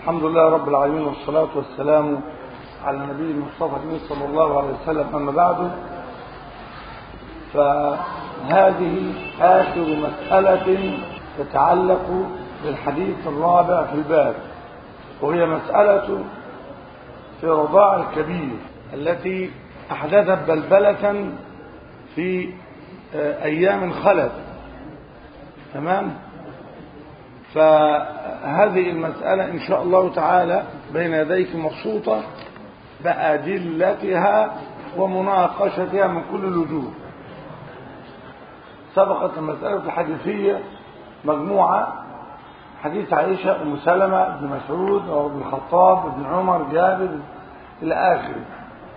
الحمد لله رب العالمين، والصلاة والسلام على النبي المصطفى صلى الله عليه وسلم. أما بعد، فهذه آخر مسألة تتعلق بالحديث الرابع في الباب، وهي مسألة في رضاع الكبير التي أحدثت بلبلة في أيام خلت. تمام. فهذه المسألة إن شاء الله تعالى بين يديك مبسوطة بأدلتها ومناقشتها من كل الوجوه. سبقت المسألة الحديثية مجموعة: حديث عائشة، أم سلمة، ابن مسعود، ابن الخطاب، ابن عمر، جابر إلى آخره.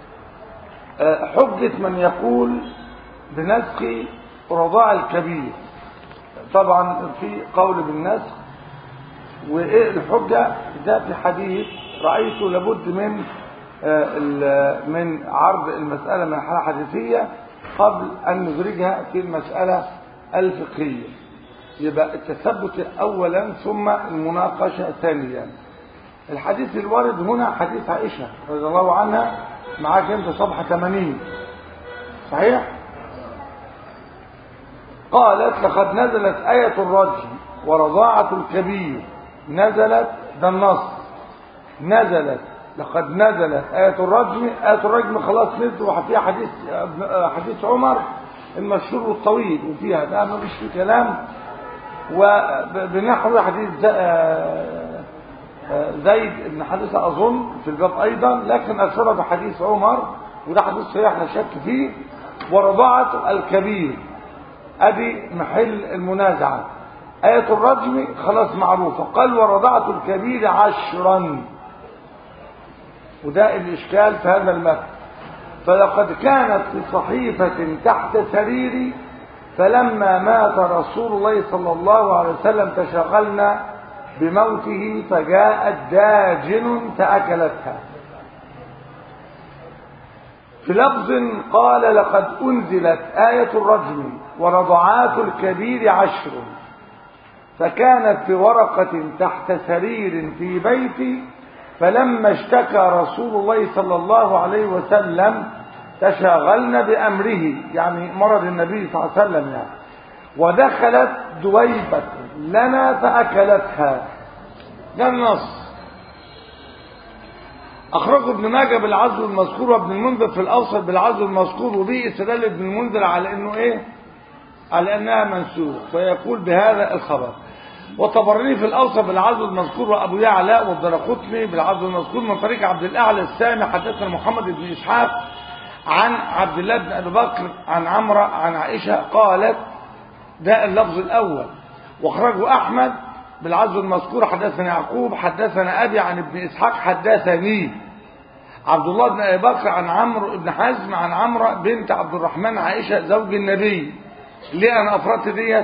حجة من يقول بنسخ رضاع الكبير. طبعا في قول بالنسخ، وايه الحجة؟ ده في حديث رأيت لابد من عرض المسألة من حالة حديثية قبل أن ندرجها في المسألة الفقهية. يبقى التثبت أولا ثم المناقشة ثانيا. الحديث الوارد هنا حديث عائشة رضي الله عنها، معاك انت صفحة 80 صحيح؟ قالت: لقد نزلت آية الرجم ورضاعة الكبير. نزلت، ده النص، نزلت لقد نزلت آية الرجم. آية الرجم خلاص نزلت، وفيها حديث عمر المشهور والطويل، وفيها ده ما فيش فيه كلام، وبنحو حديث زيد بن حارثة أظن في الباب أيضا، لكن أشار بحديث عمر، وده حديث صحيح لا شك فيه. ورضاعة الكبير ادي محل المنازعة. آية الرجم خلاص معروفة. قال: ورضاعة الكبير 10، وده الإشكال في هذا المثل. فلقد كانت في صحيفة تحت سريري، فلما مات رسول الله صلى الله عليه وسلم تشغلنا بموته، فجاءت داجن فأكلتها. في لفظ قال: لقد أنزلت آية الرجم ورضعات الكبير 10، فكانت في ورقة تحت سرير في بيتي، فلما اشتكى رسول الله صلى الله عليه وسلم تشاغلنا بأمره، يعني مرض النبي صلى الله عليه وسلم يعني. ودخلت دويبة لنا فأكلتها. ده النص. أخرجه ابن ماجه بالعزو المذكور، وابن المنذر في الأوسط بالعزو المذكور، وبه استدل ابن المنذر على إنه إيه؟ على أنها منسوخ، فيقول بهذا الخبر. وطبراني في الأوسط بالعزو المذكور، وأبو يعلى والدرقطني بالعزو المذكور من طريق عبد الأعلى السامي حدثنا محمد بن إسحاق عن عبد الله بن أبي بكر عن عمرة عن عائشة قالت. ده اللفظ الأول. واخرجه أحمد بالعزو المذكور حدثنا يعقوب حدثنا أبي عن ابن إسحاق حدثني عبد الله بن أبي بكر عن عمرو بن حزم عن عمرة بنت عبد الرحمن عائشة زوج النبي. ليه أنا أفرطت ديت؟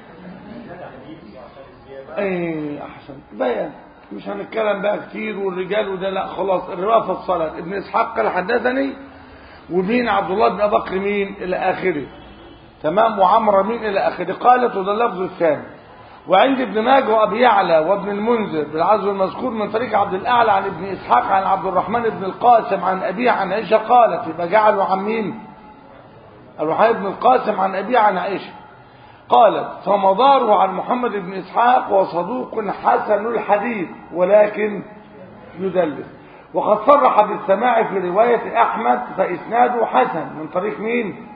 ايه احسن بيان، مش هنتكلم بقى كتير والرجال وده، لا خلاص الروايه فصلت. ابن اسحاق قال حدثني، ومين عبد الله بن ابي بكر مين الى اخره. تمام. وعمره مين الى اخره. قالت، وده اللفظ الثاني. وعند ابن ماجه وابي يعلى وابن المنذر بالعزو المذكور من طريق عبد الاعلى عن ابن اسحاق عن عبد الرحمن بن القاسم عن ابيه عن عائشه قالت. يبقى جعلوا عن مين؟ الرحمن بن القاسم عن ابيه عن عائشه قالت: فمداره عن محمد بن إسحاق وصدوق حسن الحديث ولكن يدلس. وقد صرح بالسماع في رواية أحمد، فإسناده حسن من طريق مين؟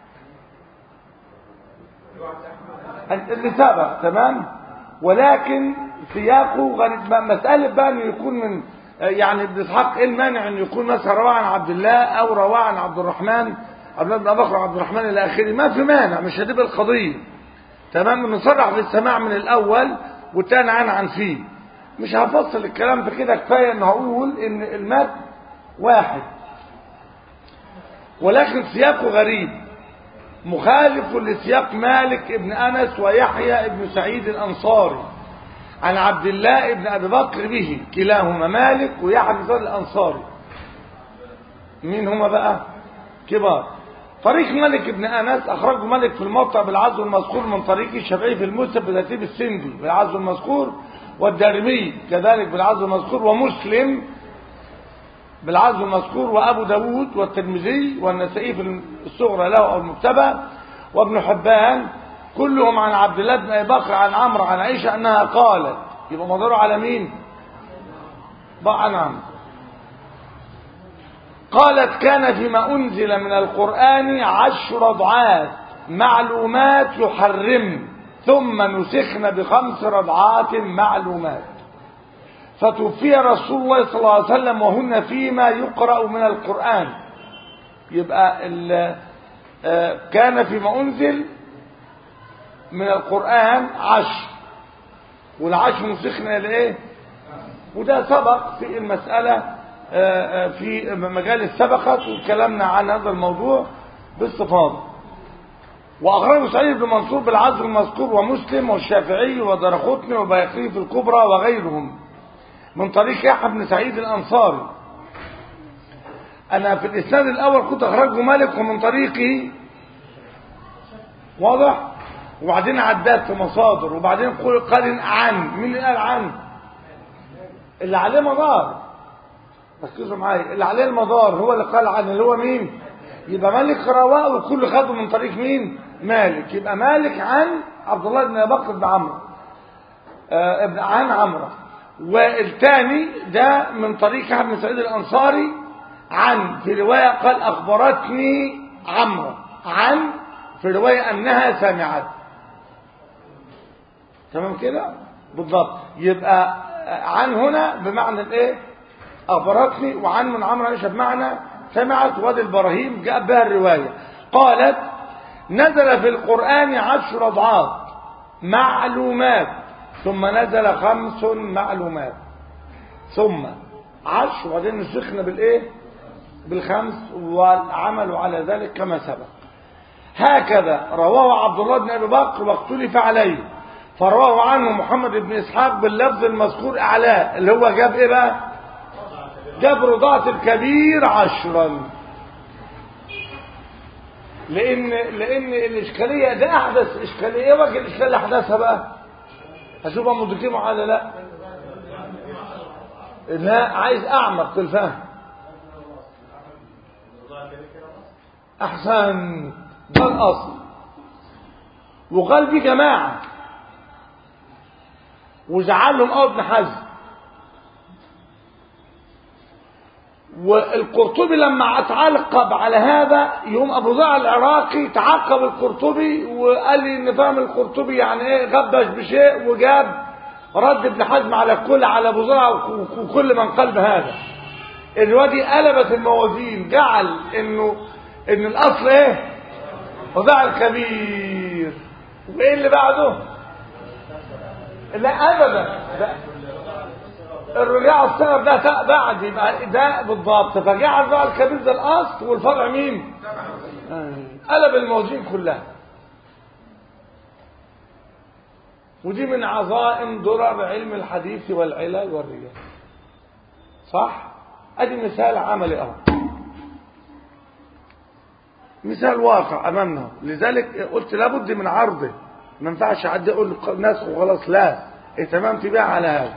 اللي سبق. تمام. ولكن سياقه غريب. مسألة بقى أن يكون من يعني ابن إسحاق إيه المانع أن يكون مثلا رواه عن عبد الله أو رواه عن عبد الرحمن عبد الله بن أبي بكر وعبد الرحمن إلى آخره، ما في مانع، مش هتبقى القضية. تمام. نصرح بالسماع من الاول والتاني عن فيه. مش هفصل الكلام ده كده، كفايه ان هقول ان المتن واحد، ولكن سياقه غريب مخالف لسياق مالك ابن انس ويحيى ابن سعيد الانصاري عن عبد الله ابن ابي بكر به، كلاهما مالك ويحيى بن سعيد الانصاري. مين هما بقى؟ كبار. طريق مالك بن أنس أخرجه مالك في الموطأ بالعزو المذكور من طريق الشافعي في المسند بترتيب السندي بالعزو المذكور، والدارمي كذلك بالعزو المذكور، ومسلم بالعزو المذكور، وأبو داود والترمذي والنسائي في الصغرى له أو المكتبة، وابن حبان، كلهم عن عبد الله بن أبي بكر عن عمرو عن عائشة أنها قالت. يبقى مداره على مين؟ بقى عن عمرو. قالت كان فيما أنزل من القرآن 10 رضعات معلومات يحرم، ثم نسخن ب5 رضعات معلومات، فتوفي رسول الله صلى الله عليه وسلم وهن فيما يقرأ من القرآن. يبقى كان فيما أنزل من القرآن 10، والعشر نسخنا لإيه؟ وده سبق في المسألة في مجال سبقت وكلامنا عن هذا الموضوع باستفاضة. وأخرجه سعيد بن منصور بالعزو المذكور، ومسلم والشافعي ودرقطني وبيهقي في الكبرى وغيرهم من طريق يحيى بن سعيد الأنصاري. أنا في الإسناد الأول كنت أخرجه مالك ومن طريقه، واضح؟ وبعدين عدات في مصادر، وبعدين قال عن. مين اللي قال عن؟ اللي عليه مدار، ركزوا معايا، اللي عليه المدار هو اللي قال عن، اللي هو مين؟ يبقى مالك رواه وكل خده من طريق مين؟ مالك. يبقى مالك عن عبد الله بن ابي بكر بن عمرو عن عمرو. والثاني ده من طريق يحيى بن سعيد الانصاري عن، في روايه قال اخبرتني عمرو عن، في روايه انها سمعت. تمام كده بالضبط. يبقى عن هنا بمعنى الايه؟ اخبرتني، وعن من عمرو عائشه بمعنى سمعت. وادي البراهيم جاء بها الروايه. قالت نزل في القرآن 10 رضعات معلومات، ثم نزل 5 معلومات، ثم 10 وبعدين نسخنا بالايه؟ ب5، والعمل على ذلك كما سبق. هكذا رواه عبد الله بن ابي بكر واختلف عليه، فرواه عنه محمد بن اسحاق باللفظ المذكور اعلاه، اللي هو جاب ايه بقى؟ جاب رضاعة الكبير 10. لان الاشكاليه ده احدث اشكاليه. ايه وجه الاشكال اللي احدثها بقى؟ هشوفها مدركين ولا لا؟ لا، عايز اعمق في الفهم. احسن، ده الاصل. وقال في جماعه وزعلهم قوي ابن حزم، والقرطبي لما اتعلق على هذا يوم ابو ذر العراقي تعقب القرطبي وقال لي ان فهم القرطبي يعني ايه، غبش بشيء وجاب رد ابن حزم على الكل، على ابو ذر وكل من قال بهذا. الروايه دي قلبت الموازين، جعل ان الاصل ايه؟ رضاع الكبير. وايه اللي بعده؟ لا ابدا، الرجاع الصغر ده بعد، يبقى ده بالضبط. فجعل الرجاع الكبير ده الاصل، والفرع مين؟ قلب الموازين كلها. ودي من عظائم درر علم الحديث والعلل والرجال. صح؟ ادي مثال عملي اهو، مثال واقع امامنا. لذلك قلت لابد من عرضه، ما ينفعش حد يقول ناس وخلاص، لا، اهتممت بها على هذا.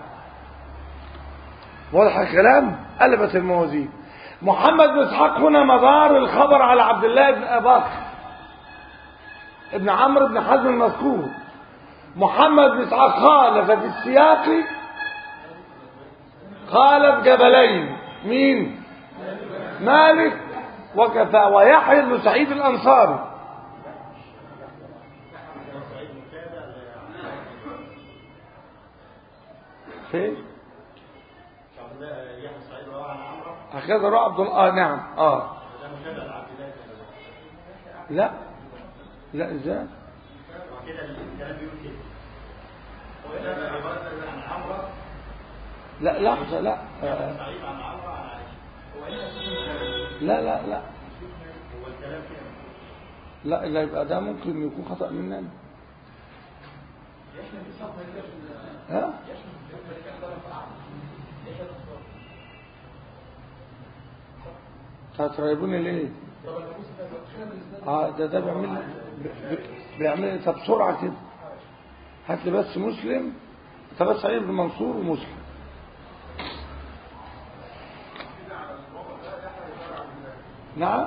واضح الكلام؟ قلبت الموازين. محمد بن اسحاق هنا مدار الخبر على عبد الله بن ابي بكر ابن عمرو بن حزم المذكور. محمد بن اسحاق خالف في السياق، خالف جبلين. مين؟ مالك وكفى، ويحيى بن سعيد الانصاري. فين؟ هكذا روى عبد الله. نعم. لا ازاي؟ لا لحظة، لا لا يبقى ده ممكن يكون خطأ مننا. ها؟ هتراقبوني ليه؟ ده بيعمل طب بسرعة كده، هات لي بس مسلم ثبت سعيد بن منصور ومسلم. نعم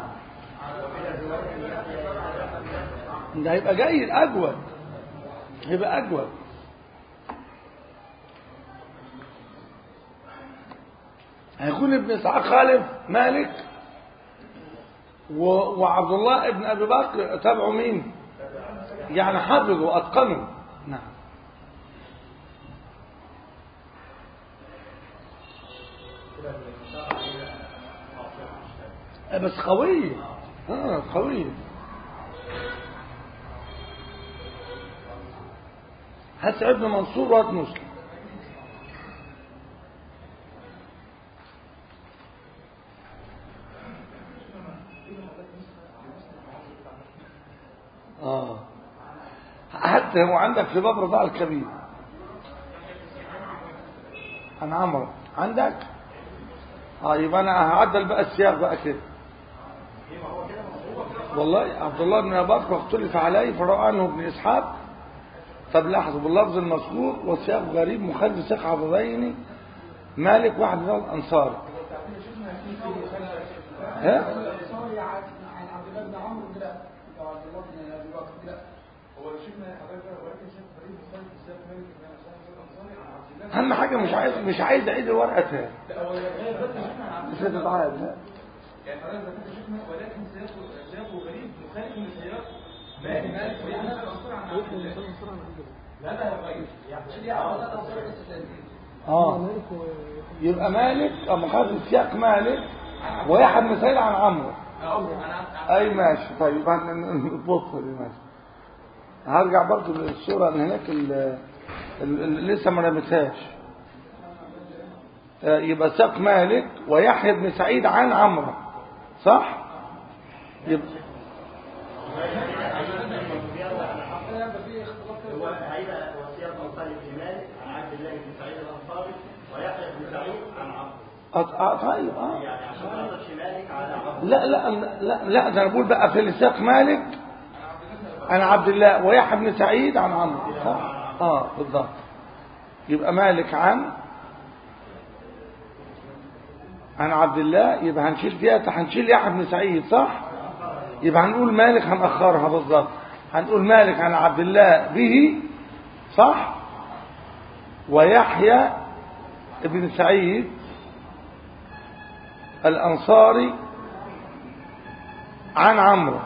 ده هيبقى جيد أجود، هيبقى أجود. هيكون ابن إسحاق خالف مالك وعبد الله ابن أبي بكر تابعوا مين؟ يعني حفظوا وأتقنوا. نعم بس قوية، قوية. هات سعيد بن منصور وهات مسلم. حتى هو عندك في باب رضاع الكبير عن عمرو عندك. يبقى انا هعدل بقى السياق بقى كده. والله عبد الله بن ابي بكر اختلف عليه فروى عنه ابن اسحاق. طب لاحظوا باللفظ المذكور وسياق غريب مخالف ثقة عضدين مالك واحد من الانصار. ها اهم حاجه مش عايز اعيد الورقه تاني. مش هتتعاد. لا يعني حضرتك ذكرت شيخنا ولكن سياقه غريب مخالف للسياق مالك لا غير يبقى مالك مخالف السياق مالك ويحد مثال عن عمرو. اي ماشي. طيب نبص ماشي. هرجع برضو للصوره اللي هناك اللي لسه ما رميتهاش. يبقى ساق مالك ويحيى بن سعيد عن عمرو صح. يبقى هو هيبقى وصيه مخالف لمالك عن عبد الله بن سعيد الانصاري ويحيى بن سعيد عن عمرو. طيب يعني عشان ما يقدرش مالك على عمرو. لا ده انا بقول بقى في الساق مالك عن عبد الله ويحيى بن سعيد عن عمرو صح. بالضبط. يبقى مالك عن عبد الله. يبقى هنشيل فيها هنشيل يحيى بن سعيد صح. يبقى هنقول مالك هنأخرها بالضبط. هنقول مالك عن عبد الله به صح ويحيى بن سعيد الأنصاري عن عمرو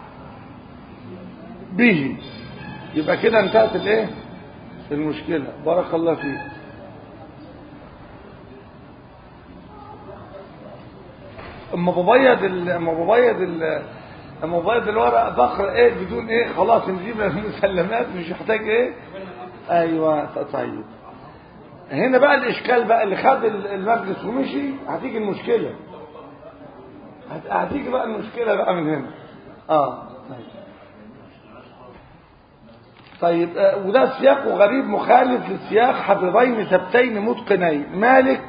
به. يبقى كده انتهت الايه المشكلة. بارك الله فيك. اما ببيض الورق بقرا ايه بدون ايه خلاص نجيب المسلمات مش يحتاج ايه. ايوه طيب. هنا بقى الاشكال بقى اللي خد المجلس ومشي هتيجي المشكلة. هتيجي بقى المشكلة بقى من هنا. طيب وده سياق غريب مخالف للسياق حبيبين ثبتين متقنين مالك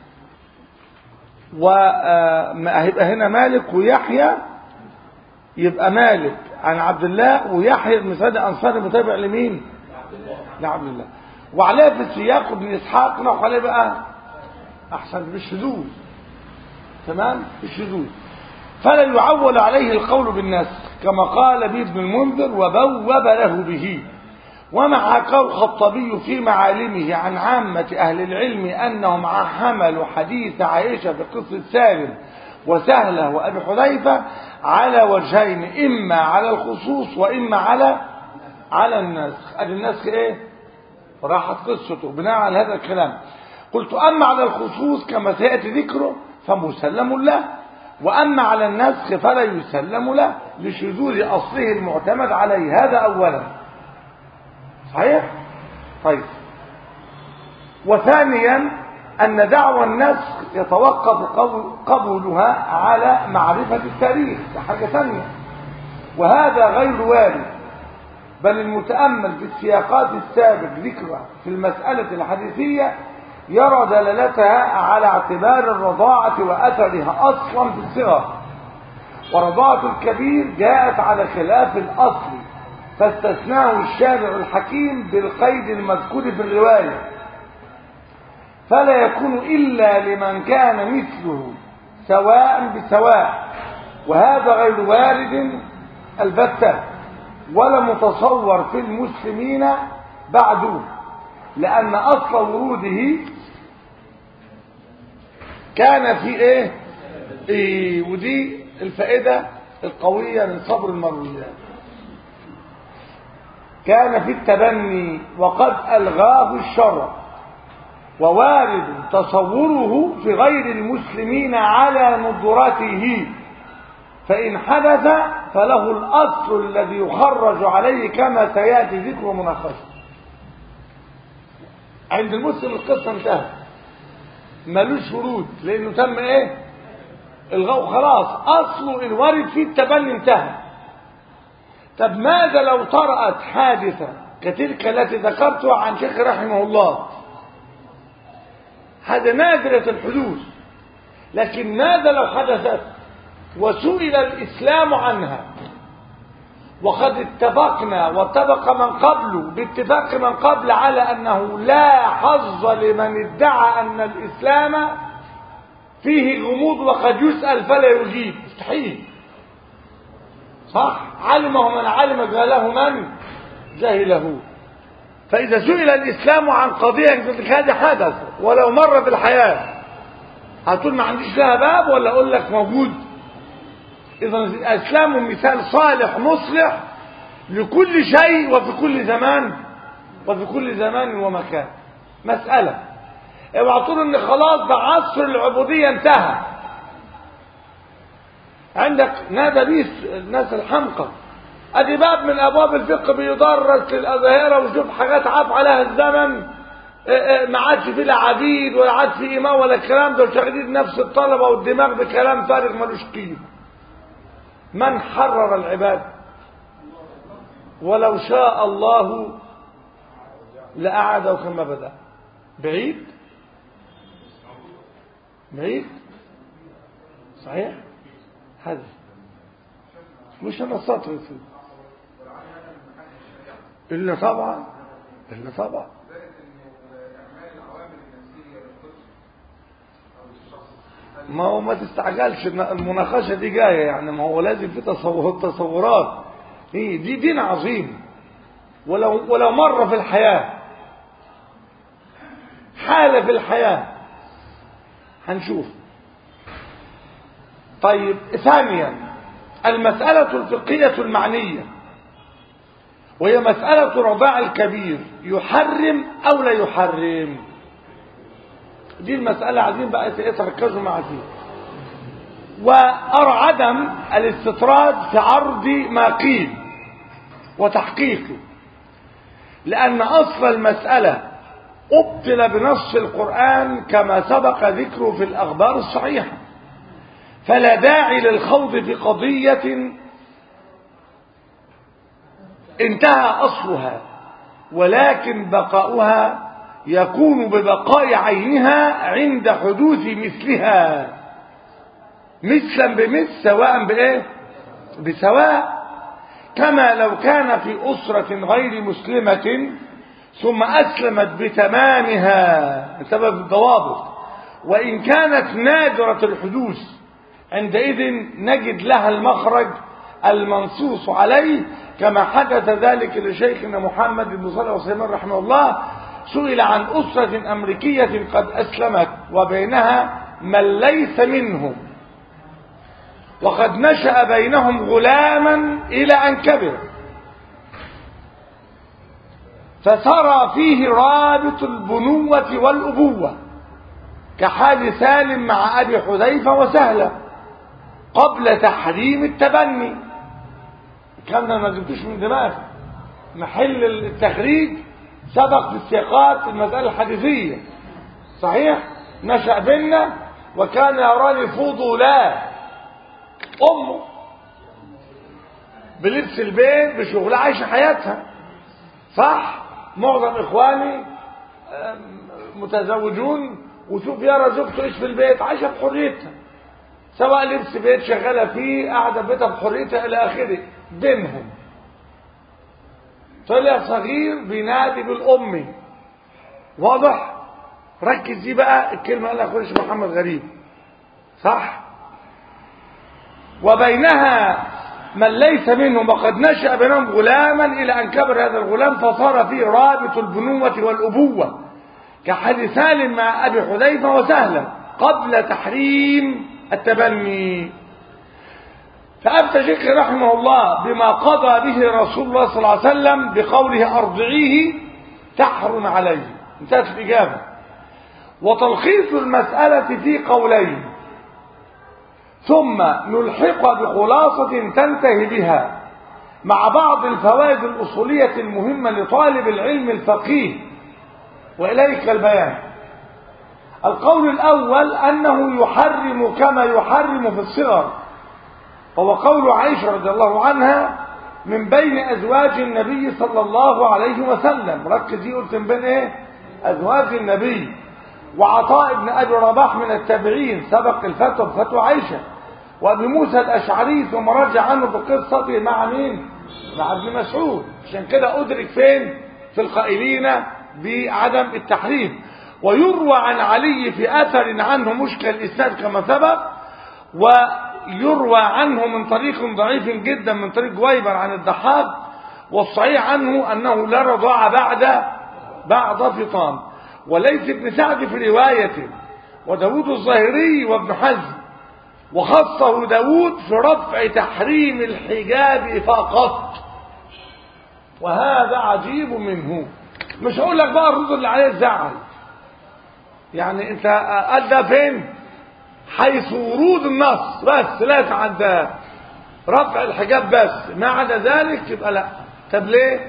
وهيبقى هنا مالك ويحيى. يبقى مالك عن عبد الله ويحيى بن سعيد الانصاري متابع لمين؟ لعبد الله. وعليه في السياق ابن اسحاق نروح عليه بقى احسن بالشذوذ. تمام بالشذوذ. فلا يعول عليه القول بالنسخ كما قال به ابن المنذر وبوب له به. ومع قول الخطابي في معالمه عن عامة أهل العلم أنهم حملوا حديث عائشة في قصة سالم وسهلة وأبي حذيفة على وجهين إما على الخصوص وإما على النسخ. النسخ إيه؟ راحت قصته بناء على هذا الكلام. قلت أما على الخصوص كما سيأتي ذكره فمسلم له وأما على النسخ فلا يسلم له لشذوذ أصله المعتمد عليه. هذا أولا صحيح. طيب وثانيا أن دعوى النسخ يتوقف قبولها على معرفة التاريخ. ده حاجة ثانية وهذا غير وارد. بل المتأمل في السياقات السابق ذكرها في المسألة الحديثية يرى دلالتها على اعتبار الرضاعة وأثرها أصلا في الصغر. ورضاعة الكبير جاءت على خلاف الأصل فاستثناه الشارع الحكيم بالقيد المذكور في الرواية فلا يكون إلا لمن كان مثله سواء بسواء، وهذا غير وارد البتة ولا متصور في المسلمين بعد، لأن أصل وروده كان في إيه ودي الفائدة القوية من صبر المرويات. كان في التبني وقد ألغاه الشرع، ووارد تصوره في غير المسلمين على ندرته، فإن حدث فله الأصل الذي يخرج عليه كما سيأتي ذكر مناقشة. عند المسلم القصة انتهت، ملوش ورود لأنه تم الغاء خلاص، أصله إن ورد فيه التبني انتهى. طب ماذا لو طرأت حادثة كتلك التي ذكرتها عن شيخ رحمه الله؟ هذا نادرة الحدوث، لكن ماذا لو حدثت وسئل الإسلام عنها، وقد اتفقنا واتفق من قبله باتفاق من قبل على أنه لا حظ لمن ادعى أن الإسلام فيه غموض وقد يسأل فلا يجيب، مستحيل. صح؟ علمه من علم، جهله من جهله. فإذا سئل الإسلام عن قضية هذه حدث ولو مرة في الحياة، هتقول ما عنديش لها باب ولا أقول لك موجود؟ إذا الإسلام مثال صالح مصلح لكل شيء وفي كل زمان، وفي كل زمان ومكان. مسألة اوعى تقول ان خلاص ده عصر العبودية انتهى. عندك نادى بيه الناس الحمقى، ادي باب من ابواب الفقه بيدرس للأظاهرة، وشوف حاجات عاف عليها الزمن، ما عادش فيه لا عبيد ولا عاد فيه إمام ولا الكلام ده، وشغالين نفس الطلبة والدماغ بكلام فارغ ملوش قيمة. من حرر العباد؟ ولو شاء الله لأعاده كما بدأ. بعيد بعيد صحيح. هذا مش أنا سطر فيه إلا طبعا ما هو ما تستعجلش، المناقشة دي جاية يعني، ما هو لازم في تصورات. دي دين عظيم، ولو مرة في الحياة، حالة في الحياة هنشوف. طيب ثانيا المسألة الفقهية المعنية، وهي مسألة رضاع الكبير، يحرم أو لا يحرم؟ دي المسألة عايزين بقى تركزوا معها فيها. وأرى عدم الاستطراد في عرض ما قيل وتحقيقه، لأن أصل المسألة أبطل بنص القرآن كما سبق ذكره في الأخبار الصحيحة، فلا داعي للخوض في قضية انتهى أصلها، ولكن بقاؤها يكون ببقاء عينها عند حدوث مثلها، مثلا بمثل، سواء بسواء. كما لو كان في أسرة غير مسلمة ثم أسلمت بتمامها بسبب الضوابط، وإن كانت نادرة الحدوث، عندئذ نجد لها المخرج المنصوص عليه، كما حدث ذلك لشيخنا محمد بن صالح العثيمين رحمه الله. سئل عن أسرة أمريكية قد أسلمت وبينها من ليس منهم، وقد نشأ بينهم غلاما إلى أن كبر، فسرى فيه رابط البنوة والأبوة كحال سالم مع أبي حذيفة وسهلة قبل تحريم التبني. كان ما جبتوش من دماغ، محل التخريج سبق في السياقات المسألة الحديثية. صحيح. نشأ بينا وكان يراني فضولا، أمه بلبس البيت بشغلها عايشة حياتها. صح. معظم إخواني متزوجون، وشوف يرى زوجته إيش في البيت، عايشة بحريتها، سواء لبس بيت شغالة فيه، قاعدة بيتها بحريتها إلى آخره. بينهم طلع صغير بينادي بالأم، واضح، ركز دي بقى الكلمة قالها أخونا الشيخ محمد غريب، صح؟ وبينها من ليس منهم وقد نشأ بينهم غلاما إلى أن كبر هذا الغلام فصار فيه رابط البنوة والأبوة كحديث سالم مع أبي حذيفة وسهلا قبل تحريم التبني. فأفتى شيخ رحمه الله بما قضى به رسول الله صلى الله عليه وسلم بقوله أرضعيه تحرم عليه، انتهت الإجابة. وتلخيص المسألة في قولين، ثم نلحق بخلاصة تنتهي بها مع بعض الفوائد الأصولية المهمة لطالب العلم الفقيه، وإليك البيان. القول الأول أنه يحرم كما يحرم في الصغر، هو قول عائشة رضي الله عنها من بين أزواج النبي صلى الله عليه وسلم. ركز دي، قلت من بين إيه؟ أزواج النبي. وعطاء بن أبي رباح من التابعين سبق الفتوى بفتوى عائشة. وأبي موسى الأشعري ثم رجع عنه بقصته مع مين؟ مع ابن مسعود. عشان كده أدرك فين؟ في القائلين بعدم التحريم. ويروى عن علي في أثر عنه مشكل الإسناد كما سبق، ويروى عنه من طريق ضعيف جدا من طريق جويبر عن الضحاك، والصحيح عنه أنه لا رضاع بعد فطام. وليس ابن سعد في روايته، وداود الظاهري وابن حزم، وخصه داود في رفع تحريم الحجاب فقط، وهذا عجيب منه. مش هقول لك بقى الرد اللي عليه الزعل، يعني انت ادى فين؟ حيث ورود النص بس، لا تعدى رفع الحجاب بس، ما عدا ذلك يبقى لا. طب ليه؟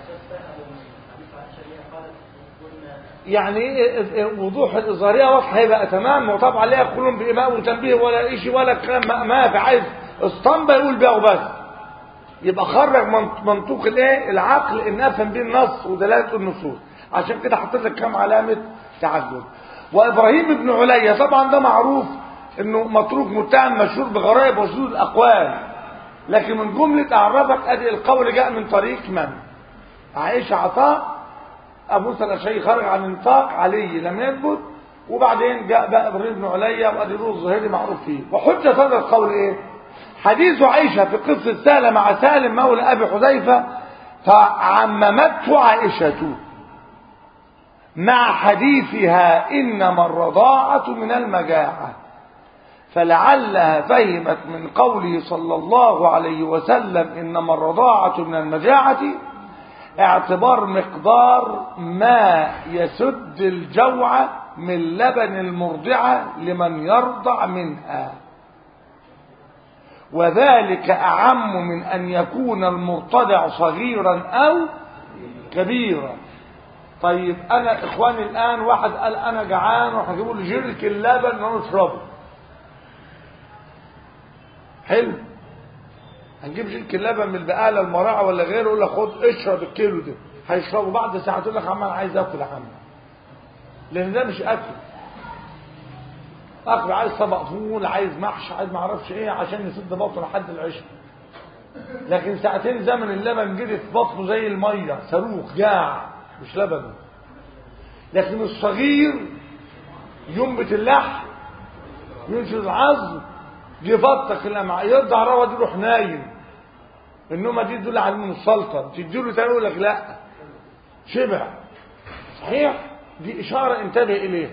يعني وضوح الإظهارية واضحة هيبقى تمام. وطبعا لا يقولون بإماء وتنبيه ولا شيء ولا كلام ما في، عايز اسطمبة يقول بيه وبس، يبقى خرج منطوق الايه؟ العقل ان افهم بيه النص ودلالة النصوص. عشان كده حطيت لك كام علامة تعجب. وإبراهيم بن عليا طبعا ده معروف انه متروك متهم مشهور بغرائب وشذوذ الأقوال، لكن من جملة أعرفك ادي القول جاء من طريق من؟ عائشة، عطاء، أبو موسى الأشعري خرج عن النطاق، علي لم يثبت، وبعدين جاء بقى إبراهيم بن عليا وأبي روح الظهيري معروف فيه. وحجة هذا القول إيه؟ حديث عائشة في قصة سالة مع سالم مولى أبي حذيفة، فعممته عائشة مع حديثها إنما الرضاعة من المجاعة، فلعلها فهمت من قوله صلى الله عليه وسلم إنما الرضاعة من المجاعة اعتبار مقدار ما يسد الجوع من لبن المرضعة لمن يرضع منها، وذلك أعم من أن يكون المرتضع صغيرا أو كبيرا. طيب أنا إخواني الآن واحد قال أنا جعان وهجيبوا لي جرك اللبن ونشربه، حلو، هنجيب جرك اللبن من البقالة المراعة ولا غيره، يقول لك خد اشرب الكيلو ده، هيشربه بعد ساعة تقول لك عم أنا عايز آكل يا عم، لأن ده مش أكل. أكل عايز طبق فول، عايز محشي، عايز معرفش إيه عشان يسد بطنه لحد العشاء. لكن ساعتين زمن اللبن جري في بطنه زي المية، صاروخ جاع مش لبن. لكن الصغير ينبت اللحم، ينشر العظم، يفتق الامعاء، يرضع روى دي يروح نايم. النومه دي تدل على السلطه، تديله تاني يقول لك لا شبع. صحيح؟ دي اشاره انتبه اليها.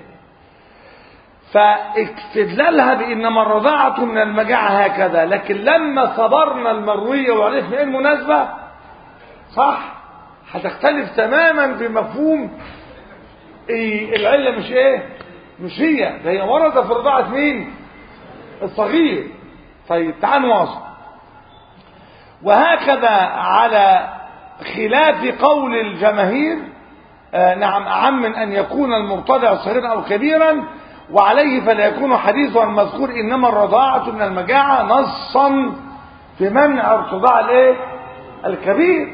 فاستدلالها بانما الرضاعه من المجاعه هكذا، لكن لما صبرنا المرويه وعرفنا ايه المناسبه صح، هتختلف تماما في مفهوم إيه العله. مش ايه؟ مش هي ده، هي ورد في رضاعه مين؟ الصغير. طيب تعال نواصل. وهكذا على خلاف قول الجماهير، نعم أعم من أن يكون المرتضع صغيرا أو كبيرا، وعليه فلا يكون حديثه المذكور إنما الرضاعة من المجاعة نصا في منع ارتضاع الايه؟ الكبير.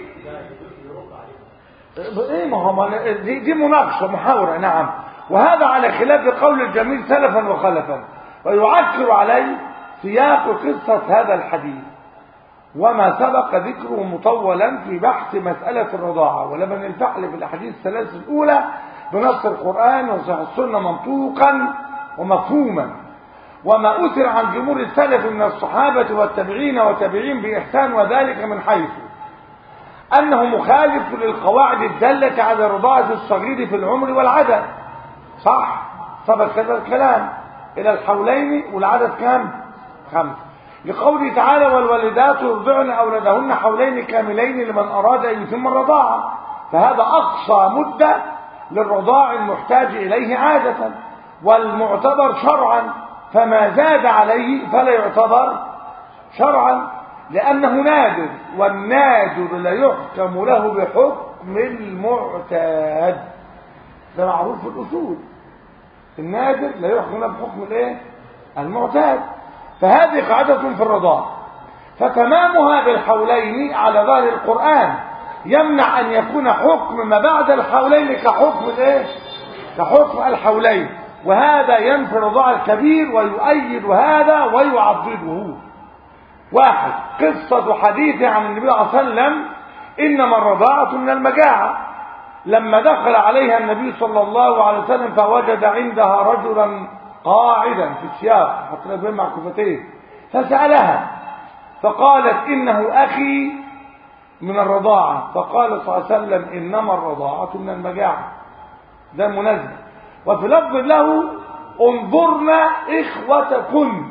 ايه ما هو دي مناقشة محاورة. نعم. وهذا على خلاف قول الجميع سلفا وخلفا، ويعكر عليه سياق قصة هذا الحديث وما سبق ذكره مطولا في بحث مسألة الرضاعة ولبن الفحل في الأحاديث الثلاث الأولى بنص القرآن وصحيح السنة منطوقا ومفهوما، وما أثر عن جمهور السلف من الصحابة والتابعين وتابعين بإحسان، وذلك من حيث أنه مخالف للقواعد الدالة على رضاعة الصغير في العمر والعدد. صح، سبق كذا الكلام إلى الحولين، والعدد كام؟ 5. لقوله تعالى والوالدات يرضعن أولادهن حولين كاملين لمن أراد أن يتم الرضاعة، فهذا أقصى مدة للرضاع المحتاج إليه عادة والمعتبر شرعا، فما زاد عليه فلا يعتبر شرعا لأنه نادر، والنادر لا يحكم له بحكم المعتاد. ده معروف في الأصول، النادر لا يحكم له بحكم الايه؟ المعتاد. فهذه قاعدة في الرضاع، فتمامها بالحولين على ظاهر القرآن يمنع أن يكون حكم ما بعد الحولين كحكم الايه؟ كحكم الحولين، وهذا ينفي رضاع الكبير ويؤيد هذا ويعضده. 1. قصة حديث عن النبي صلى الله عليه وسلم إنما الرضاعة من المجاعة، لما دخل عليها النبي صلى الله عليه وسلم فوجد عندها رجلا قاعدا في السياق حتى بين مع كفتيه، فسألها فقالت إنه أخي من الرضاعة، فقال صلى الله عليه وسلم إنما الرضاعة من المجاعة. ده منزل. وفي لفظ له انظرنا إخوتكن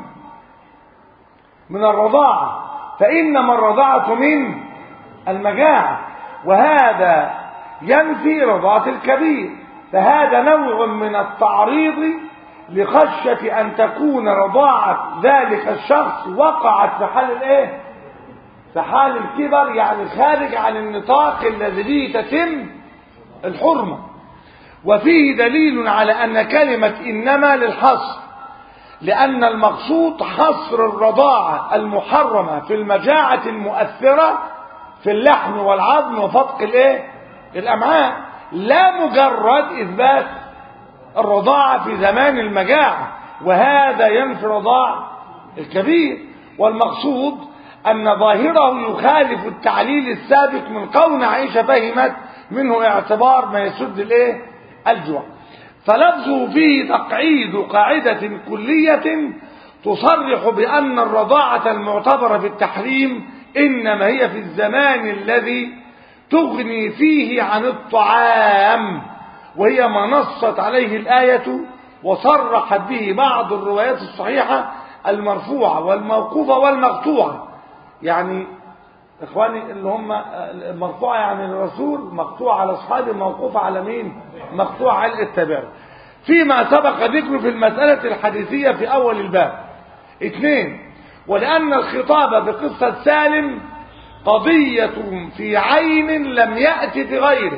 من الرضاعة، فإنما الرضاعة من المجاعة، وهذا ينفي رضاعة الكبير، فهذا نوع من التعريض لخشية أن تكون رضاعة ذلك الشخص وقعت في حال الايه؟ في حال الكبر، يعني خارج عن النطاق الذي به تتم الحرمة. وفيه دليل على أن كلمة إنما للحصر، لأن المقصود حصر الرضاعة المحرمة في المجاعة المؤثرة في اللحم والعظم وفتق الايه؟ الأمعاء، لا مجرد إثبات الرضاعة في زمان المجاعة، وهذا ينفي رضاع الكبير. والمقصود أن ظاهره يخالف التعليل السابق من قول عائشة فهمت منه اعتبار ما يسد الايه؟ الجوع. فلفظه فيه تقعيد قاعدة كلية تصرح بأن الرضاعة المعتبرة في التحريم إنما هي في الزمان الذي تغني فيه عن الطعام، وهي ما نصت عليه الآية وصرحت به بعض الروايات الصحيحة المرفوعة والموقوفة والمقطوعة. يعني إخواني اللي هم المرفوعة يعني الرسول، مقطوعة على أصحابه، موقوفة على مين؟ مقطوعة على التابع، فيما سبق ذكره في المسألة الحديثية في أول الباب. 2. ولأن الخطاب بقصة سالم قضية في عين لم يأتي في غيره،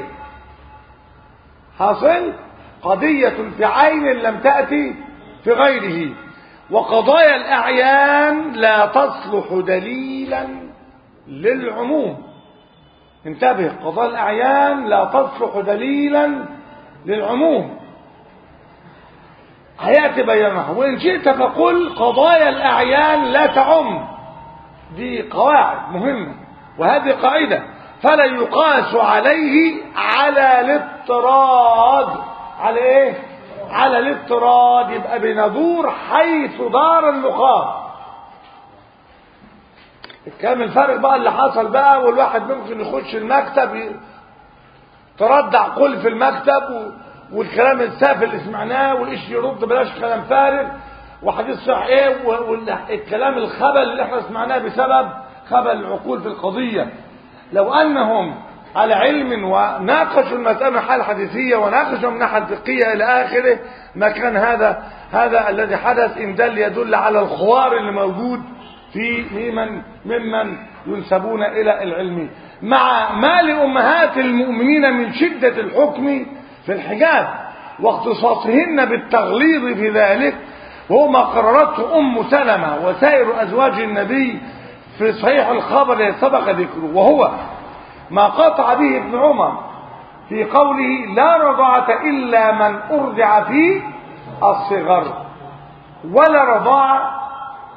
حاصل قضية في عين لم تأتي في غيره، وقضايا الأعيان لا تصلح دليلا للعموم. انتبه، قضايا الأعيان لا تصلح دليلا للعموم، هيأتي بيانها. وإن شئت فقل قضايا الأعيان لا تعم، دي قواعد مهمة، وهذه قاعدة فلا يقاس عليه على الاضطراد. على ايه؟ على الاضطراد، يبقى بندور حيث دار النقاط. الكلام الفارق بقى اللي حصل بقى، والواحد ممكن يخش المكتب تردع قل في المكتب والكلام السافل اللي سمعناه وايش يرد بلاش كلام فارغ وحديث صح ايه، والكلام الخبل اللي احنا سمعناه بسبب خبل العقول في القضية. لو انهم على علم وناقشوا المسألة من حال حديثية وناقشوا من ناحية فقهية الى اخره، ما كان هذا الذي حدث ان دل يدل على الخوار اللي موجود في ممن ينسبون الى العلم، مع ما لامهات المؤمنين من شدة الحكم في الحجاب واختصاصهن بالتغليظ في ذلك، وهو ما قررته ام سلمة وسائر ازواج النبي في صحيح الخبر الذي سبق ذكره، وهو ما قطع به ابن عمر في قوله لا رضاعة إلا من أرضع في الصغر ولا رضاعة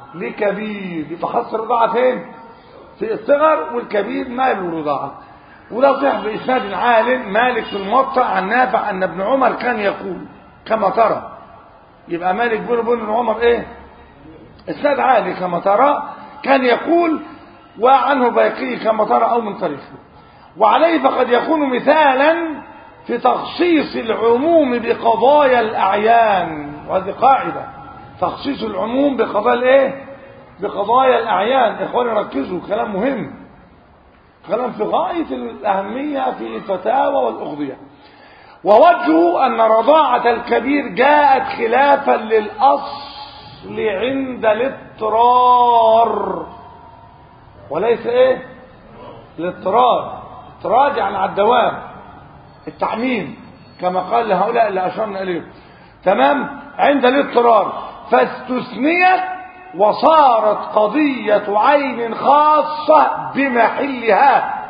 لكبير. يبقى خاص الرضاعة فين؟ في الصغر، والكبير ما له رضاعة. وده صح بإسناد عال مالك في الموطأ عن نافع أن ابن عمر كان يقول كما ترى. يبقى مالك بن ابن عمر ايه؟ إسناد عالي كما ترى كان يقول، وعنه بيقي كما ترى أو من طريقه. وعليه فقد يكون مثالا في تخصيص العموم بقضايا الأعيان، وهذه قاعدة، تخصيص العموم بقضايا الايه؟ بقضايا الأعيان. إخواني ركزوا، كلام مهم، كلام في غاية الأهمية في الفتاوى والأغذية. ووجهه أن رضاعة الكبير جاءت خلافا للأصل عند الاضطرار، وليس ايه؟ الاضطرار. اضطرار يعني على الدوام، التعميم كما قال لهؤلاء اللي أشرنا إليه. تمام؟ عند الاضطرار فاستثنيت وصارت قضية عين خاصة بمحلها.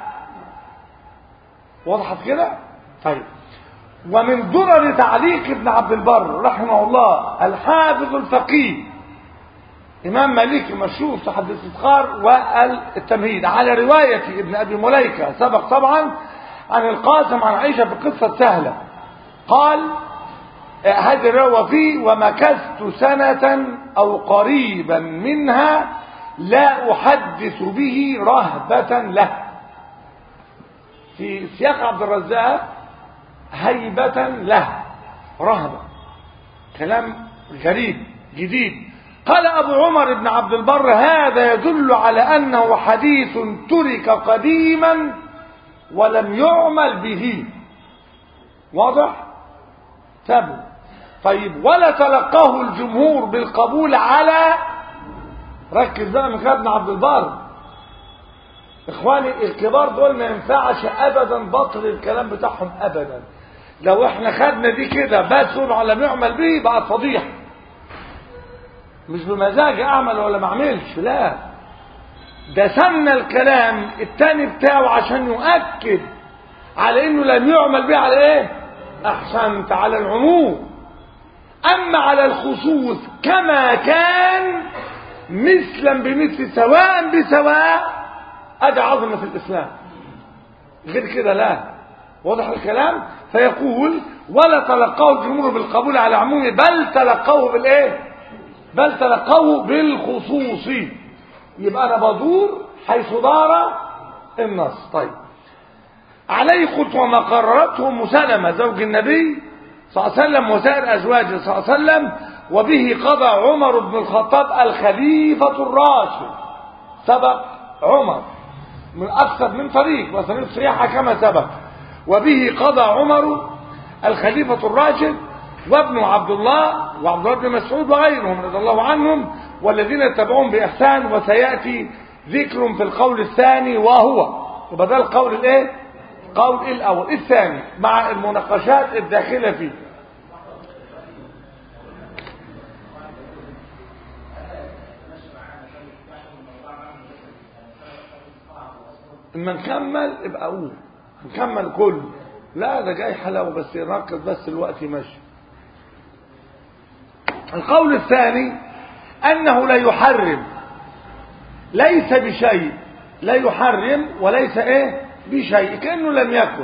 وضحت كده؟ طيب. ومن درر تعليق ابن عبد البر رحمه الله الحافظ الفقيه إمام مالك مشهور في حد الاستذخار والتمهيد على رواية ابن أبي مليكة سبق طبعا عن القاسم عن عائشة في قصة سهلة، قال هذه الرواية فيه ومكثت سنة أو قريبا منها لا أحدث به رهبة له. في سياق عبد الرزاق هيبة له، رهبة، كلام غريب جديد. قال أبو عمر بن عبد البر هذا يدل على أنه حديث ترك قديما ولم يعمل به. واضح؟ تابوا. طيب، ولا تلقاه الجمهور بالقبول على، ركز بقى من كلام ابن عبد البر اخواني الكبار دول، ما ينفعش ابدا بطل الكلام بتاعهم ابدا. لو احنا خدنا دي كده بس على ما يعمل به بقى فضيحه، مش بمزاج اعمل ولا ما اعملش، لا، ده سمى الكلام التاني بتاعه عشان يؤكد على انه لم يعمل به على ايه؟ احسنت، على العموم. اما على الخصوص كما كان مثلا بمثل سواء بسواء، ادي عظمه في الاسلام، غير كده لا. واضح الكلام؟ فيقول ولا تلقاه الجمهور بالقبول على عمومه بل تلقوه بالايه؟ بل تلقوه بالخصوص. يبقى انا بدور حيث دار النص. طيب، عليه خطوة ما قررته مسلمة زوج النبي صلى الله عليه وسلم وسائر أزواجه صلى الله عليه وسلم، وبه قضى عمر بن الخطاب الخليفة الراشد. سبق عمر من أكثر من طريق وسنين صريحة كما سبق. وبه قضى عمر الخليفة الراشد وابن عبد الله وعبد الله بن مسعود وغيرهم رضي الله عنهم والذين اتبعوهم بإحسان. وسيأتي ذكر في القول الثاني وهو، يبقى ده القول الايه؟ قول الاول. الثاني مع المناقشات الداخله فيه. اما نكمل ابقى اقول نكمل كله، لا ده جاي حلاوه بس نركز بس الوقت ماشي. القول الثاني انه لا يحرم، ليس بشيء، لا يحرم وليس ايه بشيء، كأنه لم يكن.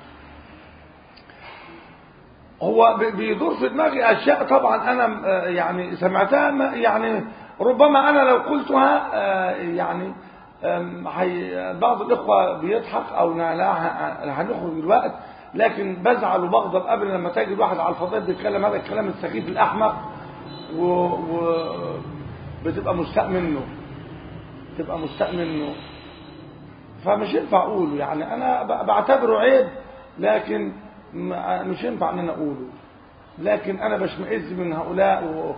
هو بيدور في دماغي أشياء طبعا أنا يعني سمعتها، يعني ربما أنا لو قلتها يعني بعض الإخوة بيضحك أو هنخرج الوقت، لكن بزعل وبغضب قبل لما تجد واحد على الفضائل بيتكلم هذا الكلام السخيف الأحمق وبتبقى مستاء منه، تبقى مستاء منه، فمش ينفع اقوله. يعني انا بعتبره عيب لكن مش ينفع ان انا اقوله، لكن انا بشمئز من هؤلاء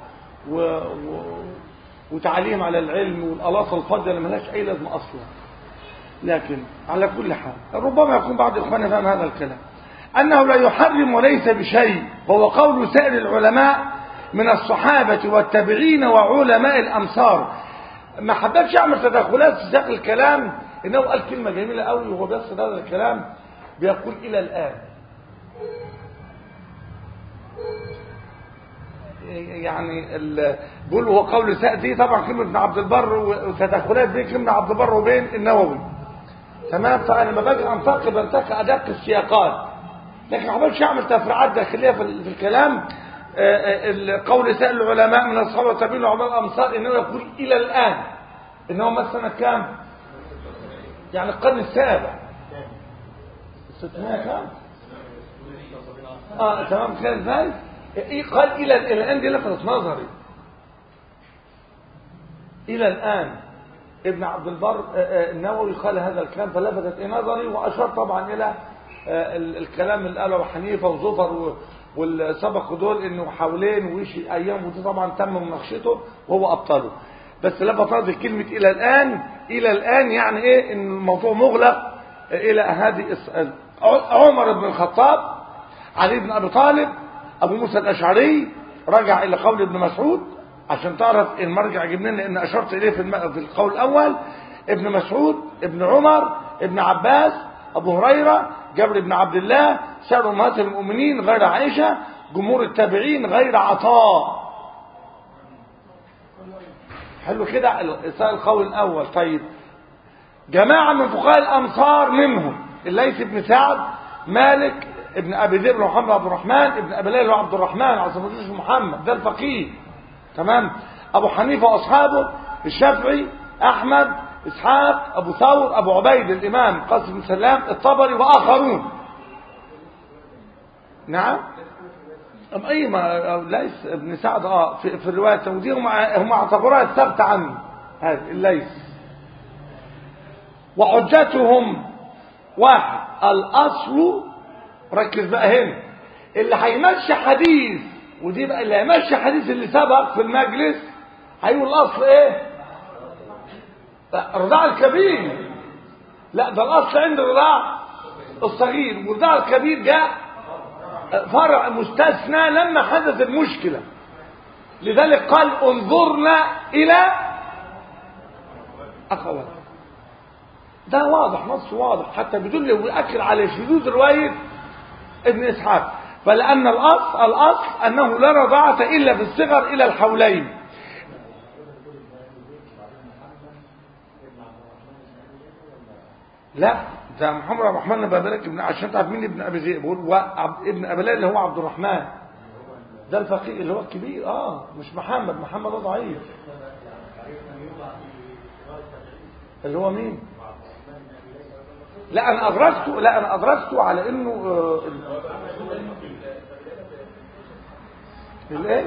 وتعليم على العلم والألاطة الفاضية اللي ملهاش اي لازمه اصلا. لكن على كل حال ربما يكون بعض اخواننا فهم هذا الكلام، انه لا يحرم وليس بشيء، وهو قول سائر العلماء من الصحابة والتابعين وعلماء الامصار. ما حبتش اعمل تدخلات في سياق الكلام، انه قال كلمه جميله قوي وهو بيصل هذا الكلام، بيقول الى الان يعني بيقول هو قول دي طبعا كلمه ابن عبد البر وتدخلات بين كلمه عبد البر وبين النووي. تمام. فانا لما باجي انتقي بنتقي ادق السياقات، لكن ما بحبش اعمل تفريعات داخليه في الكلام. قول سائل العلماء من اصحاب التابعين وعلماء الامصار انه يقول الى الان ان هو مثلا كام؟ يعني القرن السابع 600 كام؟ تمام كده ازاي؟ ايه قال الى الان؟ دي لفتت نظري. الى الان ابن عبد البر النووي قال هذا الكلام فلفتت نظري، واشار طبعا الى الكلام اللي قاله ابو حنيفه وزفر والسبق دول انه حوالين وشي ايام، ودي طبعا تم مناقشته وهو ابطله. بس لفت نظري كلمه الى الان. الى الان يعني ايه؟ ان الموضوع مغلق الى هذه السؤال. عمر بن الخطاب، علي بن ابي طالب، ابو موسى الاشعري، رجع الى قول ابن مسعود عشان تعرف المرجع جبنا لنا، ان اشرت اليه في القول الاول ابن مسعود، ابن عمر، ابن عباس، ابو هريره، جابر بن عبد الله، سائر امهات المؤمنين غير عائشه، جمهور التابعين غير عطاء. حلو كده القول الاول. طيب جماعه من فقهاء الامصار منهم الليث بن سعد، مالك ابن ابي ذئب محمد عبد الرحمن، ابن ابي ليلى عبد الرحمن عاصم الجيش محمد، ده الفقيه. تمام. ابو حنيفه واصحابه، الشافعي، احمد، اسحاق، ابو ثور، ابو عبيد، الامام قاسم بن سلام، الطبري واخرون. نعم. اي ما ليس ابن سعد في الروايه، ودي هم اعتبروها الثبت عنه هذا الليث. وحجتهم واحد، الاصل، ركز بقى هنا، اللي هيمشي حديث، ودي بقى اللي هيمشي حديث اللي سبق في المجلس، هيقول الاصل ايه؟ الرضاع الكبير. لا، ده الاصل عند الرضاع الصغير، والرضاع الكبير جاء فرع مستثنى لما حدث المشكله. لذلك قال انظرنا الى اخوات. ده واضح، نص واضح حتى بدل ويأكد على شذوذ روايه ابن اسحاق. فلان الاصل انه لا رضاعه الا في الصغر الى الحولين. لا، ده محمد عبد الرحمن بن بالك ابن، عشان تعرف مين ابن ابي ذئب، ابن ابي ليلى اللي هو عبد الرحمن، ده الفقيه اللي هو الكبير. مش محمد ده ضعيف. اللي هو مين؟ لا انا ادركته على انه الايه؟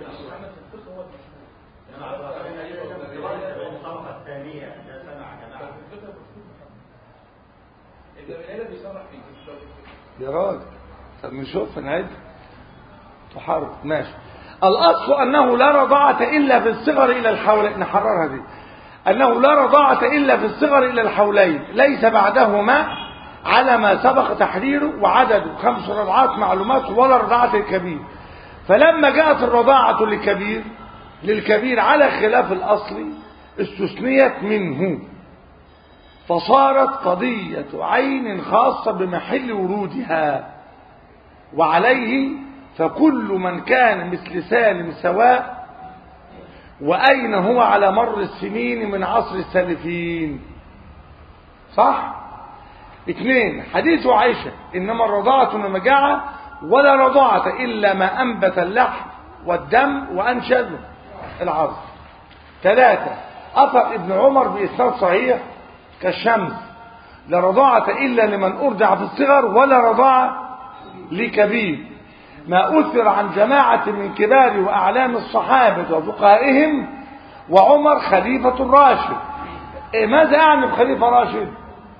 يا راجل، طب نشوف نعد تحرك. ماشي. الاصل انه لا رضاعه الا في الصغر الى الحولين، نحررها دي، انه لا رضاعه الا في الصغر الى الحولين، ليس بعدهما على ما سبق تحريره وعدده 5 رضعات معلومات، ولا رضاعه الكبير. فلما جاءت الرضاعه للكبير على خلاف الاصل استثنيت منه، فصارت قضية عين خاصة بمحل ورودها. وعليه فكل من كان مثل سالم سواء، وأين هو على مر السنين من عصر السالفين. صح؟ 2 حديث عائشة إنما الرضاعة المجاعة، ولا رضاعة إلا ما أنبت اللحم والدم وأنشد العظم. 3 أثر ابن عمر بإسناد صحيح كالشمس، لا رضاعة إلا لمن أرضع في الصغر، ولا رضاعة لكبير. ما أثر عن جماعة من كبار وأعلام الصحابة وفقهائهم، وعمر خليفة الراشد. ماذا أعني بخليفة راشد؟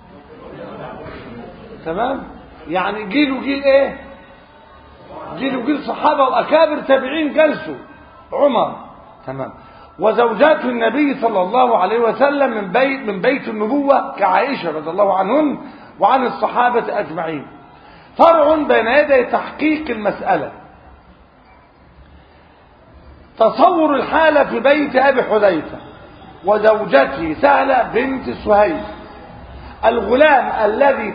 تمام، يعني جيل وجيل ايه؟ جيل وجيل صحابة وأكابر تابعين جلسوا عمر. تمام. وزوجات النبي صلى الله عليه وسلم من بيت النبوة كعائشة رضي الله عنهن وعن الصحابة أجمعين. فرع بين يدي تحقيق المسألة. تصور الحالة في بيت أبي حذيفة وزوجته سهلة بنت سهيل. الغلام الذي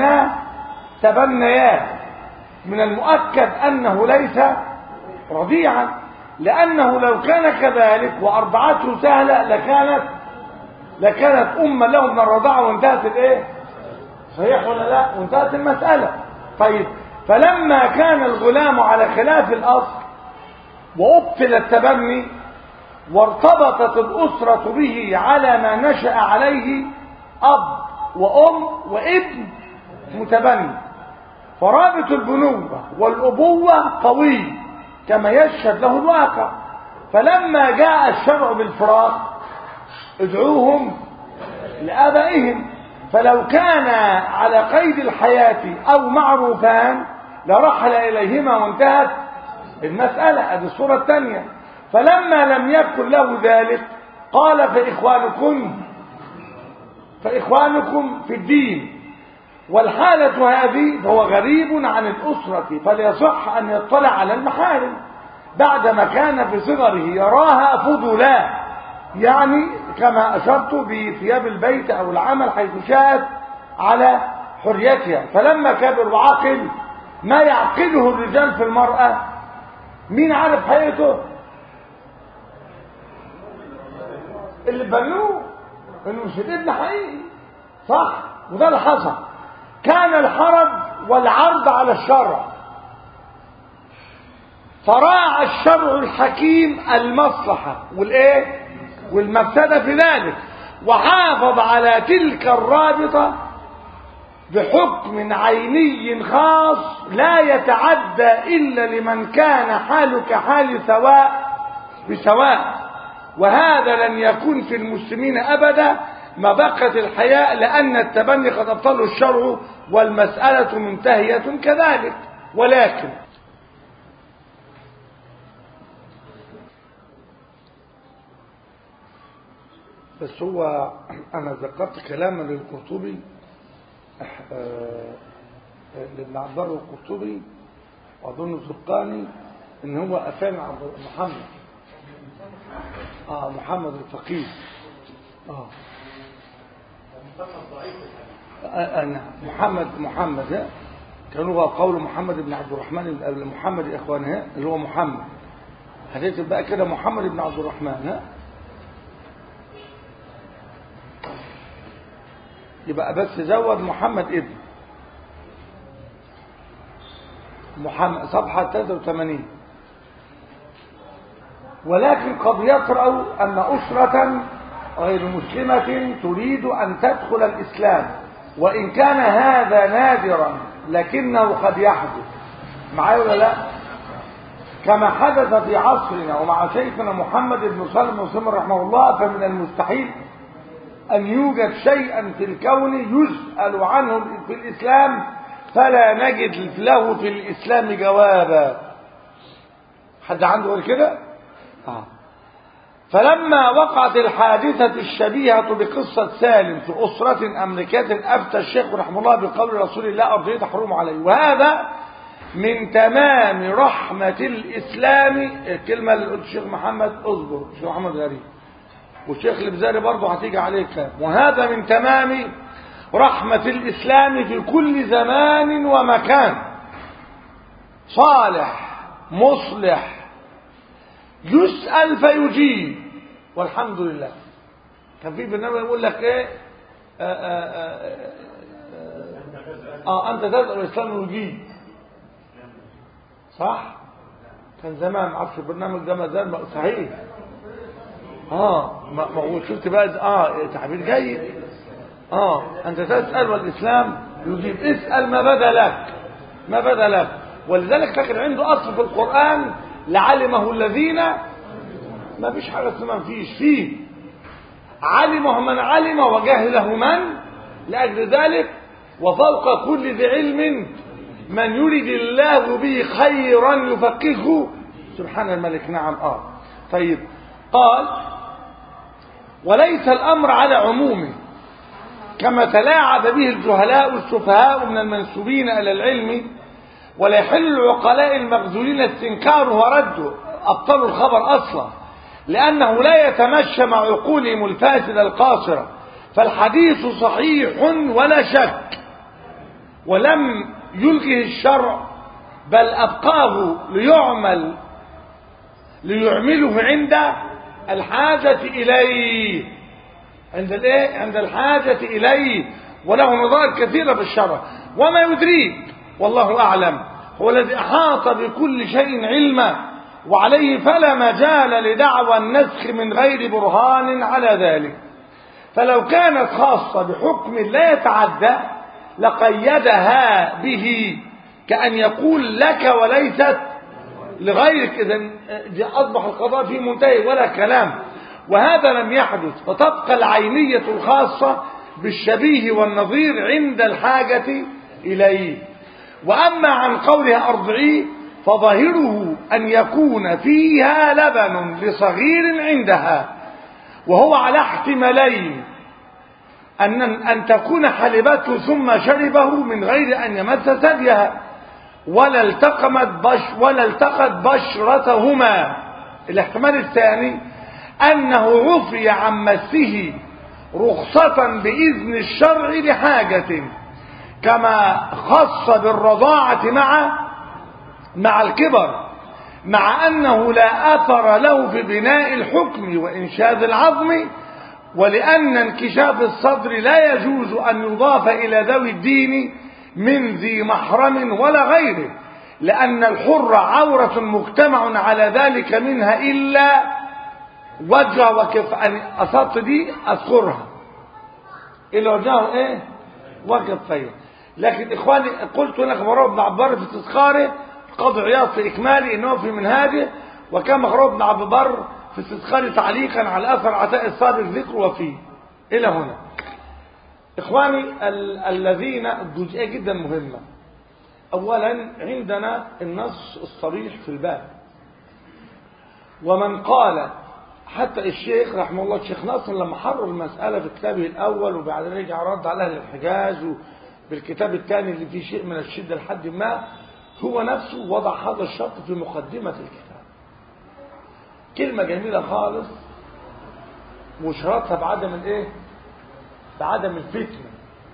تبنياه من المؤكد أنه ليس رضيعا، لأنه لو كان كذلك وأرضعته سهلة لكانت أما له من الرضاعة وانتهت الايه؟ صحيح ولا لا؟ وانتهت المسألة. طيب فلما كان الغلام على خلاف الأصل وأبطل التبني وارتبطت الأسرة به على ما نشأ عليه أب وأم وابن متبني، فرابط البنوة والأبوة قوي كما يشهد له الواقع. فلما جاء الشرع بالفراق ادعوهم لآبائهم، فلو كان على قيد الحياة أو معروفان لرحل إليهما وانتهت المسألة. هذه الصورة الثانية. فلما لم يكن له ذلك قال فإخوانكم في الدين. والحالة هذه فهو غريب عن الأسرة، فليصح أن يطلع على المحارم بعدما كان في صغره يراها فضلا، يعني كما أشرت بثياب البيت أو العمل حيث شاءت على حريتها. فلما كبر وعقل ما يعقله الرجال في المرأة، مين عارف حقيقته؟ اللي بنوه انه مش الابن حقيقي، صح؟ وده اللي حصل. كان الحرج والعرض على الشرع، فراعى الشرع الحكيم المصلحة والمفسدة في ذلك، وحافظ على تلك الرابطة بحكم عيني خاص لا يتعدى إلا لمن كان حال كحال سواء بسواء. وهذا لن يكون في المسلمين أبدا ما بقت الحياة، لأن التبني قد أبطله الشرع والمسألة منتهية كذلك. ولكن بس هو أنا ذكرت كلاما للقرطبي لابن عبد البر القرطبي وأظن الزرقاني إن هو أفهم محمد محمد الفقيه محمد كان هو قول محمد بن عبد الرحمن محمد إخوانه اللي هو محمد. هتكتب بقى كده محمد بن عبد الرحمن يبقى بس زود محمد ابن محمد صفحة 83. ولكن قد يطرأ أن أسرة غير مسلمة تريد أن تدخل الإسلام، وإن كان هذا نادرا لكنه قد يحدث. معايا ولا لا؟ كما حدث في عصرنا ومع شيخنا محمد بن سالم مسلم رحمه الله. فمن المستحيل أن يوجد شيئا في الكون يسأل عنه في الإسلام فلا نجد له في الإسلام جوابا. حد عنده غير كده؟ فلما وقعت الحادثة الشبيهة بقصة سالم في أسرة أمريكية أفتى الشيخ رحمه الله بقول رسول الله أرضيه تحرم عليه. وهذا من تمام رحمة الإسلام. الكلمة اللي قلت الشيخ محمد اصبر، الشيخ محمد غريب والشيخ البزاري برضه هتيجي عليك. وهذا من تمام رحمة الإسلام في كل زمان ومكان. صالح مصلح يسأل فيجيب والحمد لله. كان في برنامج يقول لك ايه انت تسأل الإسلام يجيب، صح؟ كان زمان ما اعرفش البرنامج ده ما زال صحيح. ما هو شفت بقى تعبير جيد. انت تسأل والإسلام يجيب. اسأل ما بدا لك. ولذلك كان عنده أصل في القرآن لعلمه الذين، ما فيش حاجة اسمها فيه علمه من علم وجهله لأجل ذلك وفوق كل ذي علم من يريد الله به خيرا يفقهه. سبحان الملك. نعم. طيب قال وليس الأمر على عمومه كما تلاعب به الجهلاء والسفهاء من المنسوبين إلى العلم، ولا يحل العقلاء المغزولين استنكاره ورده أبطلوا الخبر أصلا، لأنه لا يتمشى مع عقولهم الفاسدة القاصرة. فالحديث صحيح ولا شك، ولم يلغه الشرع بل أبقاه ليعمله عند الحاجة إليه. عند الحاجة إليه. وله نظائر كثيرة في الشرع. وما يدريك والله أعلم هو الذي أحاط بكل شيء علما، وعليه فلا مجال لدعوى النسخ من غير برهان على ذلك. فلو كانت خاصة بحكم لا يتعدى لقيدها به، كأن يقول لك وليست لغيرك، إذن أصبح القضاء فيه منتهي ولا كلام. وهذا لم يحدث، فتبقى العينية الخاصة بالشبيه والنظير عند الحاجة إليه. وأما عن قولها أرضعيه فظاهره أن يكون فيها لبن لصغير عندها، وهو على احتمالين: أن تكون حلبته ثم شربه من غير أن يمس ثديها، ولا التقت بشرتهما. الاحتمال الثاني أنه عفي عن مسه رخصة بإذن الشرع لحاجة، كما خص بالرضاعة مع الكبر، مع أنه لا أثر له في بناء الحكم وإنشاد العظم، ولأن انكشاف الصدر لا يجوز أن يضاف إلى ذوي الدين من ذي محرم ولا غيره، لأن الحر عورة مجتمع على ذلك منها إلا وجه وكف. أن أسط دي أذكرها إلا وجهه إيه وكفيه. لكن إخواني قلت لك مروه بن عبد في استذخاره، قاضي عياض في إكمالي إنه في منهاجه، وكما مروه بن عبد البر في استذخاره تعليقا على أثر عطاء السابق ذكر وفيه. إلى هنا إخواني الذين جزئية جدا مهمة. أولا عندنا النص الصريح في الباب، ومن قال حتى الشيخ رحمه الله الشيخ ناصر لما حرر المسألة في كتابه الأول وبعدين رجع رد على أهل الحجاز بالكتاب الثاني اللي فيه شيء من الشدة لحد ما، هو نفسه وضع هذا الشرط في مقدمة الكتاب. كلمة جميلة خالص وشرطها بعدم الايه؟ بعدم الفتنة،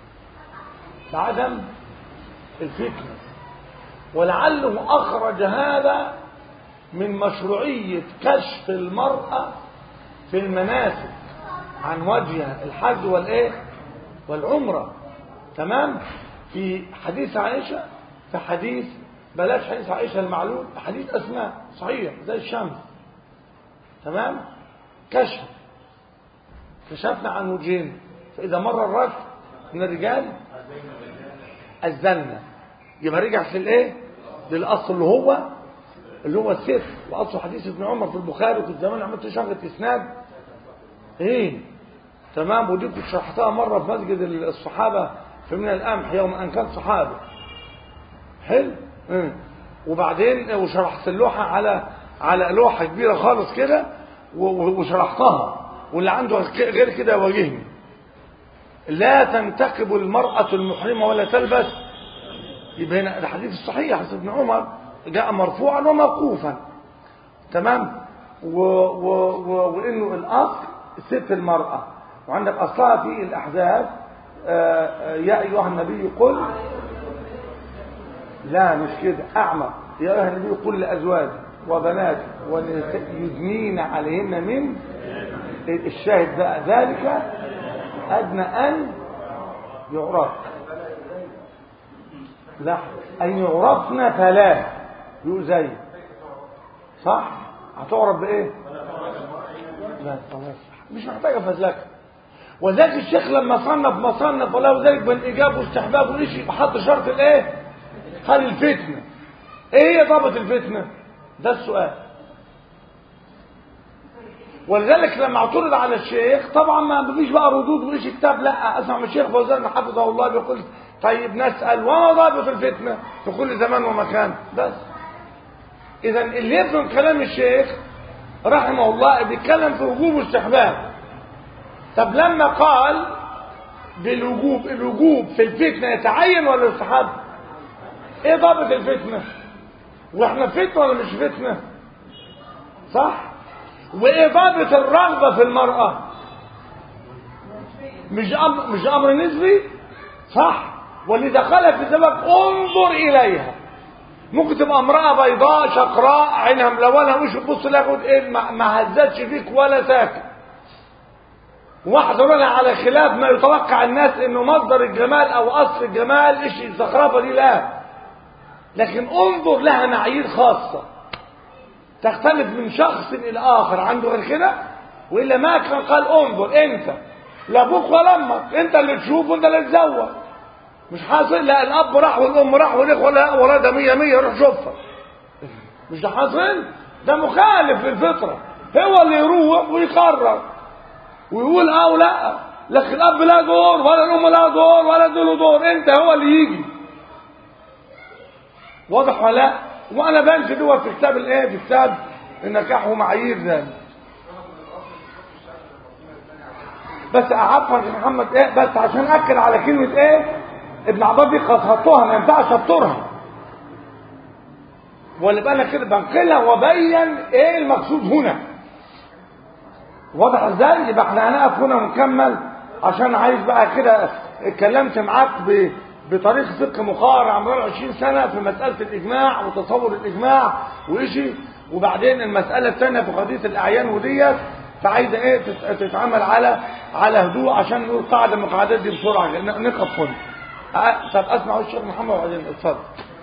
بعدم الفتنة. ولعله أخرج هذا من مشروعية كشف المرأة في المناسك عن وجهها الحج والايه والعمرة. تمام. في حديث عائشة، في حديث بلاش حديث عائشة المعلول، حديث أسماء صحيح زي الشمس. تمام. كشفنا عن وجهين، فإذا مر الرجل من الرجال الزلنا، يبقى رجع في الايه للأصل اللي هو السر، وأصل حديث ابن عمر في البخاري وفي الزمان عملت شغلة إسناد ايه. تمام. ودي كنت شرحتها مرة في مسجد الصحابة في من القمح يوم أن كان صحابي. حلو. وبعدين وشرحت اللوحة على لوحة كبيرة خالص كده وشرحتها، واللي عنده غير كده يواجهني. لا تنتقب المرأة المحرمة ولا تلبس. يبقى هنا الحديث الصحيح حديث ابن عمر جاء مرفوعا وموقوفا. تمام. وانه الاصل ست المرأة، وعندك اصلها في الاحزاب يا ايها النبي قل، لا مش كده، اعمى، يا ايها النبي قل لازواجك وبناتك يدنين عليهن من الشاهد بقى ذلك ادنى ان يعرف، لا ان يعرفن فلا يؤذين. صح. هتعرف بايه؟ لا مش محتاجه فزلكه. وذلك الشيخ لما صنف وله ذلك بالايجاب واستحباب والشيء حط شرط الايه؟ قال الفتنه. ايه هي ضابط الفتنه؟ ده السؤال. ولذلك لما اعترض على الشيخ طبعا ما فيش بقى ردود وليش كتاب، لا اسمع من الشيخ فوزان حفظه الله بيقول طيب نسال وما ضابط الفتنه في كل زمان ومكان. بس اذا اللي يفهم كلام الشيخ رحمه الله بيتكلم في وجوب واستحباب. طب لما قال بالوجوب، الوجوب في الفتنه يتعين ولا يستحب؟ ايه ضابط الفتنه؟ واحنا فتنه ولا مش فتنه؟ صح. وايه ضابط الرغبه في المراه؟ مش امر نسبي. صح. واللي دخلت في سبب انظر اليها، ممكن تبقى امراه بيضاء شقراء عينها ملونه وش تبص لها تقول ايه ما هزتش فيك ولا ساكت، واحذرنا على خلاف ما يتوقع الناس انه مصدر الجمال او اصل الجمال شيء زخرفه دي، لا، لكن انظر لها معايير خاصه تختلف من شخص الى اخر، عنده غير كده والا ما كان قال انظر انت لا ابوك ولا امك، انت اللي تشوف وانت اللي تزوج. مش حاصل، لا الاب راح والام راح والاخوه لا ولا ده 100 100 روح شوفها، مش ده حاصل، ده مخالف للفطره. هو اللي يروح ويقرر ويقول اه ولا، لكن الاب لا دور ولا الام لا دور ولا دول دور، انت هو اللي يجي. واضح ولا لا؟ وانا بنفي دوت في كتاب الايه، في كتاب النكاح ومعايير ذلك. بس اعرفك يا محمد ايه، بس عشان اكد على كلمه ايه ابن عباس دي خططوها، ما ينفعش ابطرها، ولا بقى انا كده بنقلها وبين ايه المقصود هنا. واضح ازاي؟ يبقى احنا هنقف هنا ونكمل، عشان عايز بقى كده اتكلمت معاك بطريق فقه مقارن عن 20 سنه في مساله الاجماع وتصور الاجماع وإشي، وبعدين المساله الثانيه في قضيه الاعيان وديت، فعايزه ايه تتعامل على هدوء عشان نقول قاعده من القاعدات دي بسرعه نقف هنا. طب اسمعوا الشيخ محمد وبعدين اتفضل.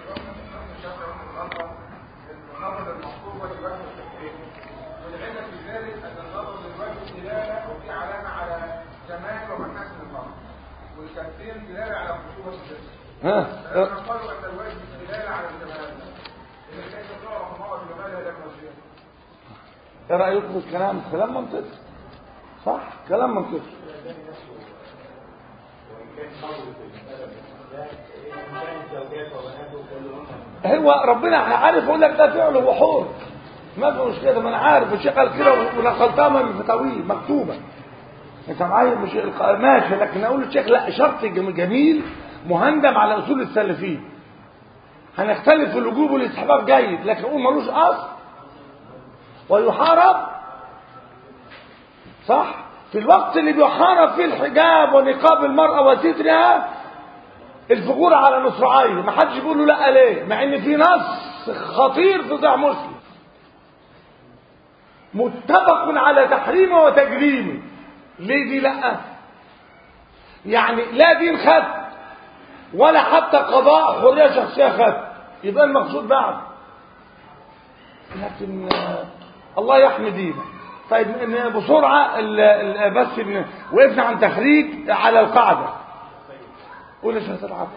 والكافين دلاله على خشوع الجسم. قالوا ان الواجب دلاله على الجمال. ان كيف تعرف الله بجمالها لم يوجد. ايه رايكم في الكلام؟ كلام منطقي صح؟ كلام منطقي. هو ربنا عارف يقول لك ده فعله وحور، ما في مشكله، ما انا عارف الشيخ قال كده ونقلتها من فتاويه مكتوبه، انت معايا مش ماشي، لكن اقول للشيخ لا، شرط جميل مهندم على اصول السلفيين. هنختلف في الوجوب والاستحباب جيد، لكن اقول ملوش اصل ويحارب صح في الوقت اللي بيحارب فيه الحجاب ونقاب المرأة وسترها الفجور على مصراعيه، ما حدش بيقول له لا ليه، مع ان في نص خطير في صحيح مسلم متفق على تحريمه وتجريمه. ليه دي لا؟ يعني لا دين خد ولا حتى قضاء حرية شخصية خد، يبقى المقصود بعد، لكن الله يحمي دينه. طيب بسرعة بس وقفنا عن تخريج على القاعدة. قول يا شيخ العفو.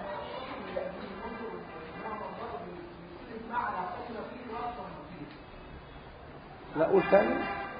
لا قول ثاني.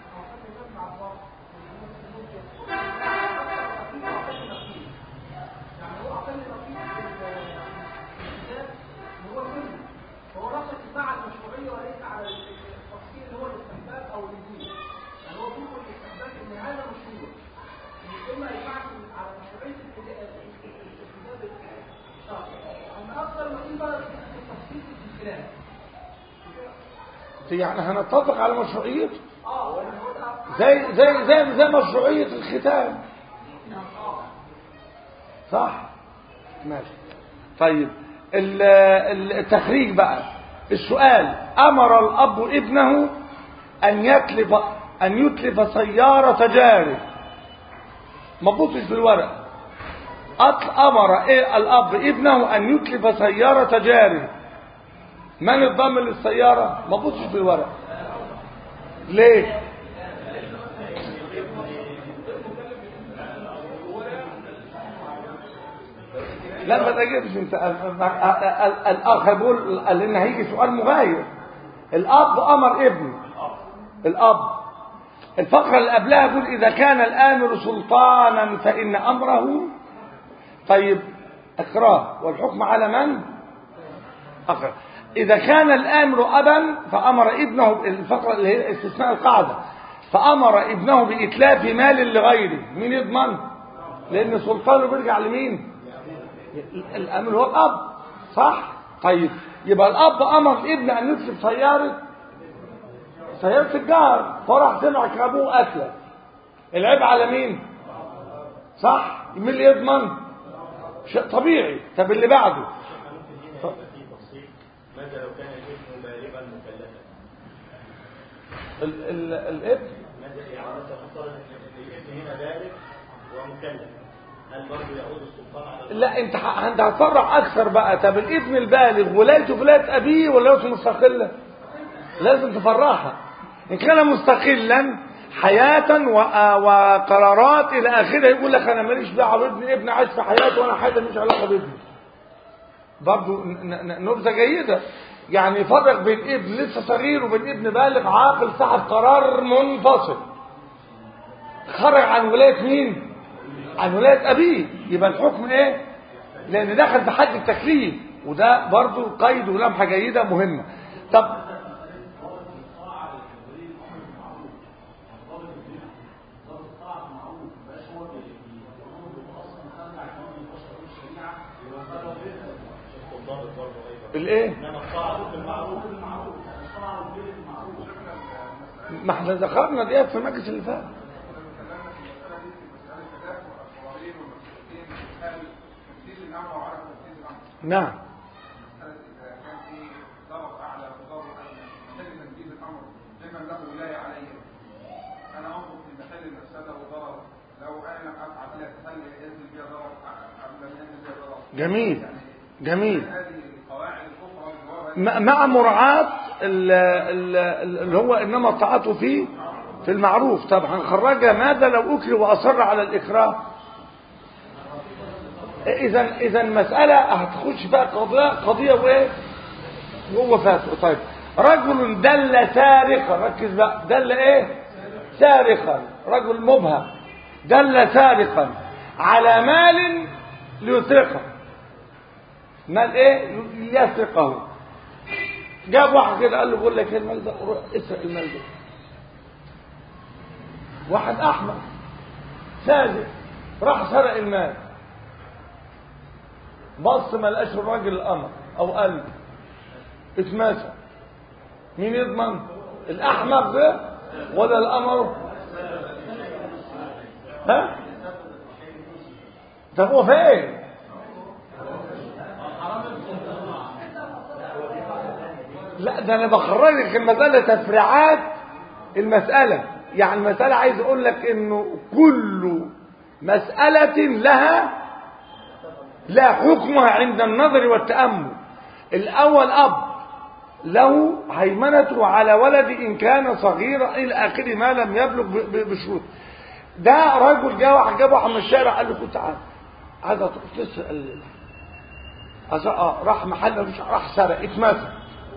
يعني هنتفق على مشروعيته زي مشروعية الختان صح؟ ماشي. طيب التخريج بقى، السؤال: أمر الأب ابنه أن يتلف سيارة جاره، ما تبصش في الورق، أمر الأب ابنه أن يتلف سيارة جاره، من الضامن للسيارة؟ ما تبصش في الورق. ليه؟ لا ما تجيبش انت. الاخ بيقول ان هيجي سؤال مغاير. الاب امر ابنه، الاب الفقره اللي قبلها بيقول اذا كان الامر سلطانا فان امره، طيب اقراه والحكم على من؟ اقرا. اذا كان الامر ابا فامر ابنه، الفقره اللي هي استثناء القاعده، فامر ابنه باتلاف مال لغيره، مين يضمن؟ لان سلطانه بيرجع لمين؟ الامر هو الاب صح؟ طيب يبقى الاب امر الابن ان يتلف سياره الجار، فرح سمع كابوه اتلف، العيب على مين؟ صح؟ مين اللي يضمن؟ شيء طبيعي. طب اللي بعده ماذا لو كان الابن بالغا مكلفا؟ الابن ماذا يعني مثلا افترض ان الابن هنا بالغ ومكلف، هل برضه يعود السلطان على لا انت هتفرع اكثر بقى. طب الابن البالغ ولايته في ولايه ابيه ولا ولايته مستقله؟ لازم تفرعها. ان كان مستقلا حياه وقرارات الى اخره يقول لك انا ماليش دعوه بابني، ابني عايش في حياته وانا حياتي مش علاقه بابني. برضه نبذه جيده. يعني يفرق بين ابن لسه صغير وبين ابن بالغ عاقل صاحب قرار منفصل خرج عن ولايه مين؟ عن ولايه ابيه. يبقى الحكم ايه؟ لان دخل في حد التكليف، وده برضه قيد ولمحه جيده مهمه. طب الايه؟ ما احنا ذكرنا ديت في المجلس اللي فات. نعم. انا انظر في محل المفسده وضرر، لو انا لم افعل لا هل ينزل بها ضرر ام لم ينزل بها ضرر؟ جميل جميل. هذه القواعد الاخرى مع مراعاة اللي هو انما الطاعات فيه في المعروف. طبعا هنخرجها ماذا لو اكره واصر على الاكراه. اذا مساله هتخش بقى قضيه وايه ووفاته. طيب رجل دل سارقا، ركز بقى، دل ايه؟ سارقا، رجل مبهم دل سارقا على مال ليسرقه، مال ايه؟ يسرقه. جاب واحد كده قال له بقول لك المال ده روح اسرق المال ده. واحد احمق ساذج راح سرق المال، بص ما لقاش الراجل الامر او قال اتماسك. مين يضمن؟ الاحمق ده ولا الامر؟ ها؟ طب هو فين؟ لا ده انا بخرجك المساله تفريعات المساله. يعني المساله عايز اقول لك انه كل مساله لها حكمها عند النظر والتامل. الاول اب له هيمنته على ولد ان كان صغيرا الى اخره ما لم يبلغ بشروط. ده رجل جاب واحد من الشارع قال له كنت عايز تسرق راح محل مش راح سرق اتمسك.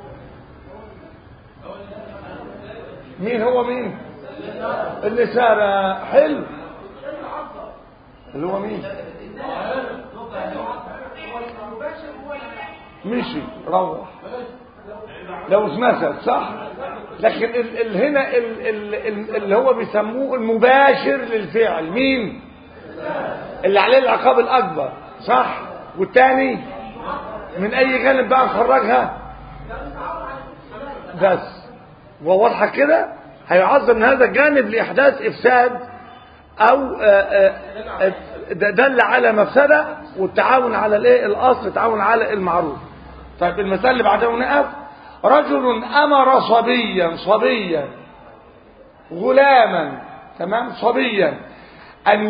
مين هو مين اللي سرق؟ حلو. اللي هو مين؟ مشي روح لو اتمسك صح. لكن هنا اللي هو بيسموه المباشر للفعل مين؟ اللي عليه العقاب الاكبر صح. والتاني من اي جانب بقى نخرجها بس وواضحه كده. هيعظم من هذا الجانب لاحداث افساد او دل على مفسده، والتعاون على الايه؟ الاصل التعاون على المعروف. طيب المثال اللي بعده نقف. رجل امر صبيا غلاما تمام صبيا ان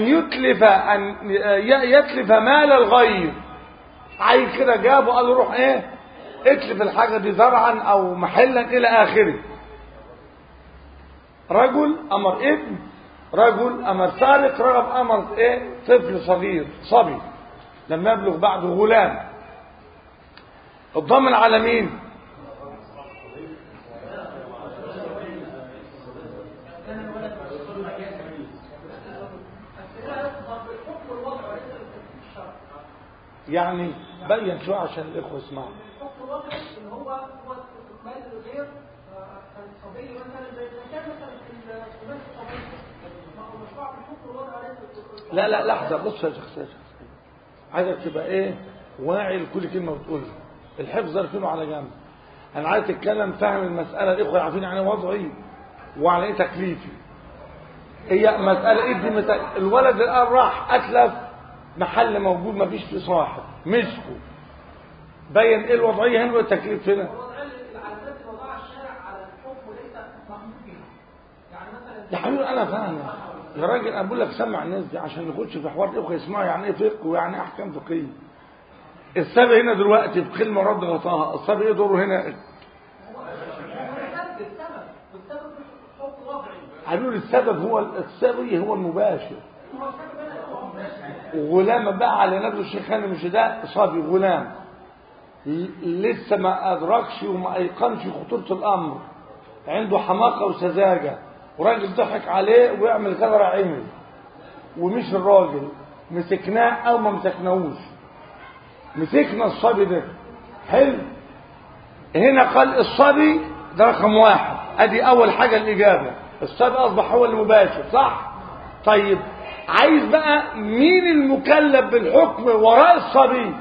يتلف مال الغير. عايز كده جابه قال له روح ايه اتلف الحاجه دي زرعا او محلا الى اخره. رجل امر ابن، رجل امر سارق، رجل امر ايه طفل صغير صبي لم يبلغ بعد غلام. الضامن على مين؟ يعني بين شويه عشان الاخوه يسمعوا. الحكم الواقع ان هو استقبال الغير الصبي مثلا زي كان مثلا استقبال الصبي مشروع في الحكم الواقع. لا لحظه بص يا شيخ عايزك تبقى ايه واعي لكل كلمه بتقولها. الحفظ اركنه على جنب. انا عايز اتكلم فاهم المساله. الاخوه عارفين يعني وضعي وعلى ايه تكليفي. هي مساله ادي مثال. الولد الان راح اتلف محل موجود ما فيش فيه صاحب مسكه. بين ايه الوضعيه هنا والتكليف هنا. العلامات اللي وضعها الشارع على الحكم ليس مأمور بها. يعني مثلا يا حبيبي انا فاهم يا راجل انا بقول لك سمع الناس دي عشان نخش في حوار الاخوه يسمعوا يعني ايه فقه ويعني ايه احكام فقهيه. السبب هنا دلوقتي في كلمه رد غطاها، السبب ايه دوره هنا؟ هنقول السبب هو هو المباشر. وغلام بقى على نفسه الشيخان مش ده صبي غلام لسه ما ادركش وما ايقنش خطوره الامر، عنده حماقه وسذاجه، وراجل ضحك عليه ويعمل كده عمل ومش الراجل مسكناه او ما مسكناهوش، مسكنا الصبي ده حلو. هنا قال الصبي ده رقم واحد، ادي اول حاجه الاجابه، الصبي اصبح هو المباشر صح. طيب عايز بقى مين المكلف بالحكم وراء الصبي؟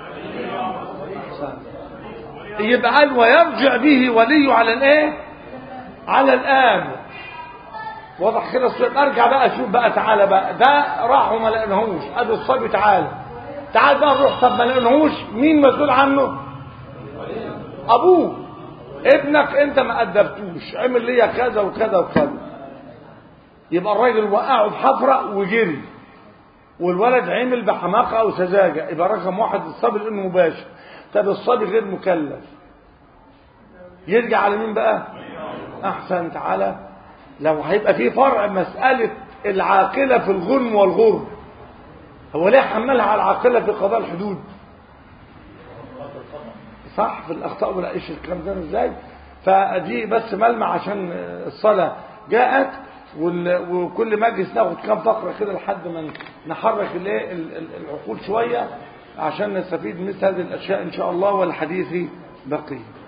يبقى قال ويرجع به وليه على الايه؟ على الاب. واضح كده الصبي. ارجع بقى اشوف بقى، تعالى بقى ده راح وما لقيناهوش، ادي الصبي تعالى بقى نروح. طب ما لقيناهوش مين مسؤول عنه؟ ابوه. ابنك انت ما ادبتوش، عمل ليا كذا وكذا وكذا، يبقى الراجل وقعه في حفره وجري والولد عمل بحماقه او سذاجه، يبقى رقم واحد الصبي لانه مباشر. طب الصبي غير مكلف يرجع على مين بقى؟ احسن. تعالى لو هيبقى في فرع مساله العاقله في الغنم والغرب، هو ليه حملها على العاقله في قضاء الحدود؟ صح في الاخطاء ولا ايش الكلام ده ازاي؟ فدي بس ملمح عشان الصلاه جاءت، وكل مجلس ناخد كام فقره كده لحد ما نحرك الايه العقول شويه عشان نستفيد من مثل هذه الاشياء ان شاء الله، والحديث بقي.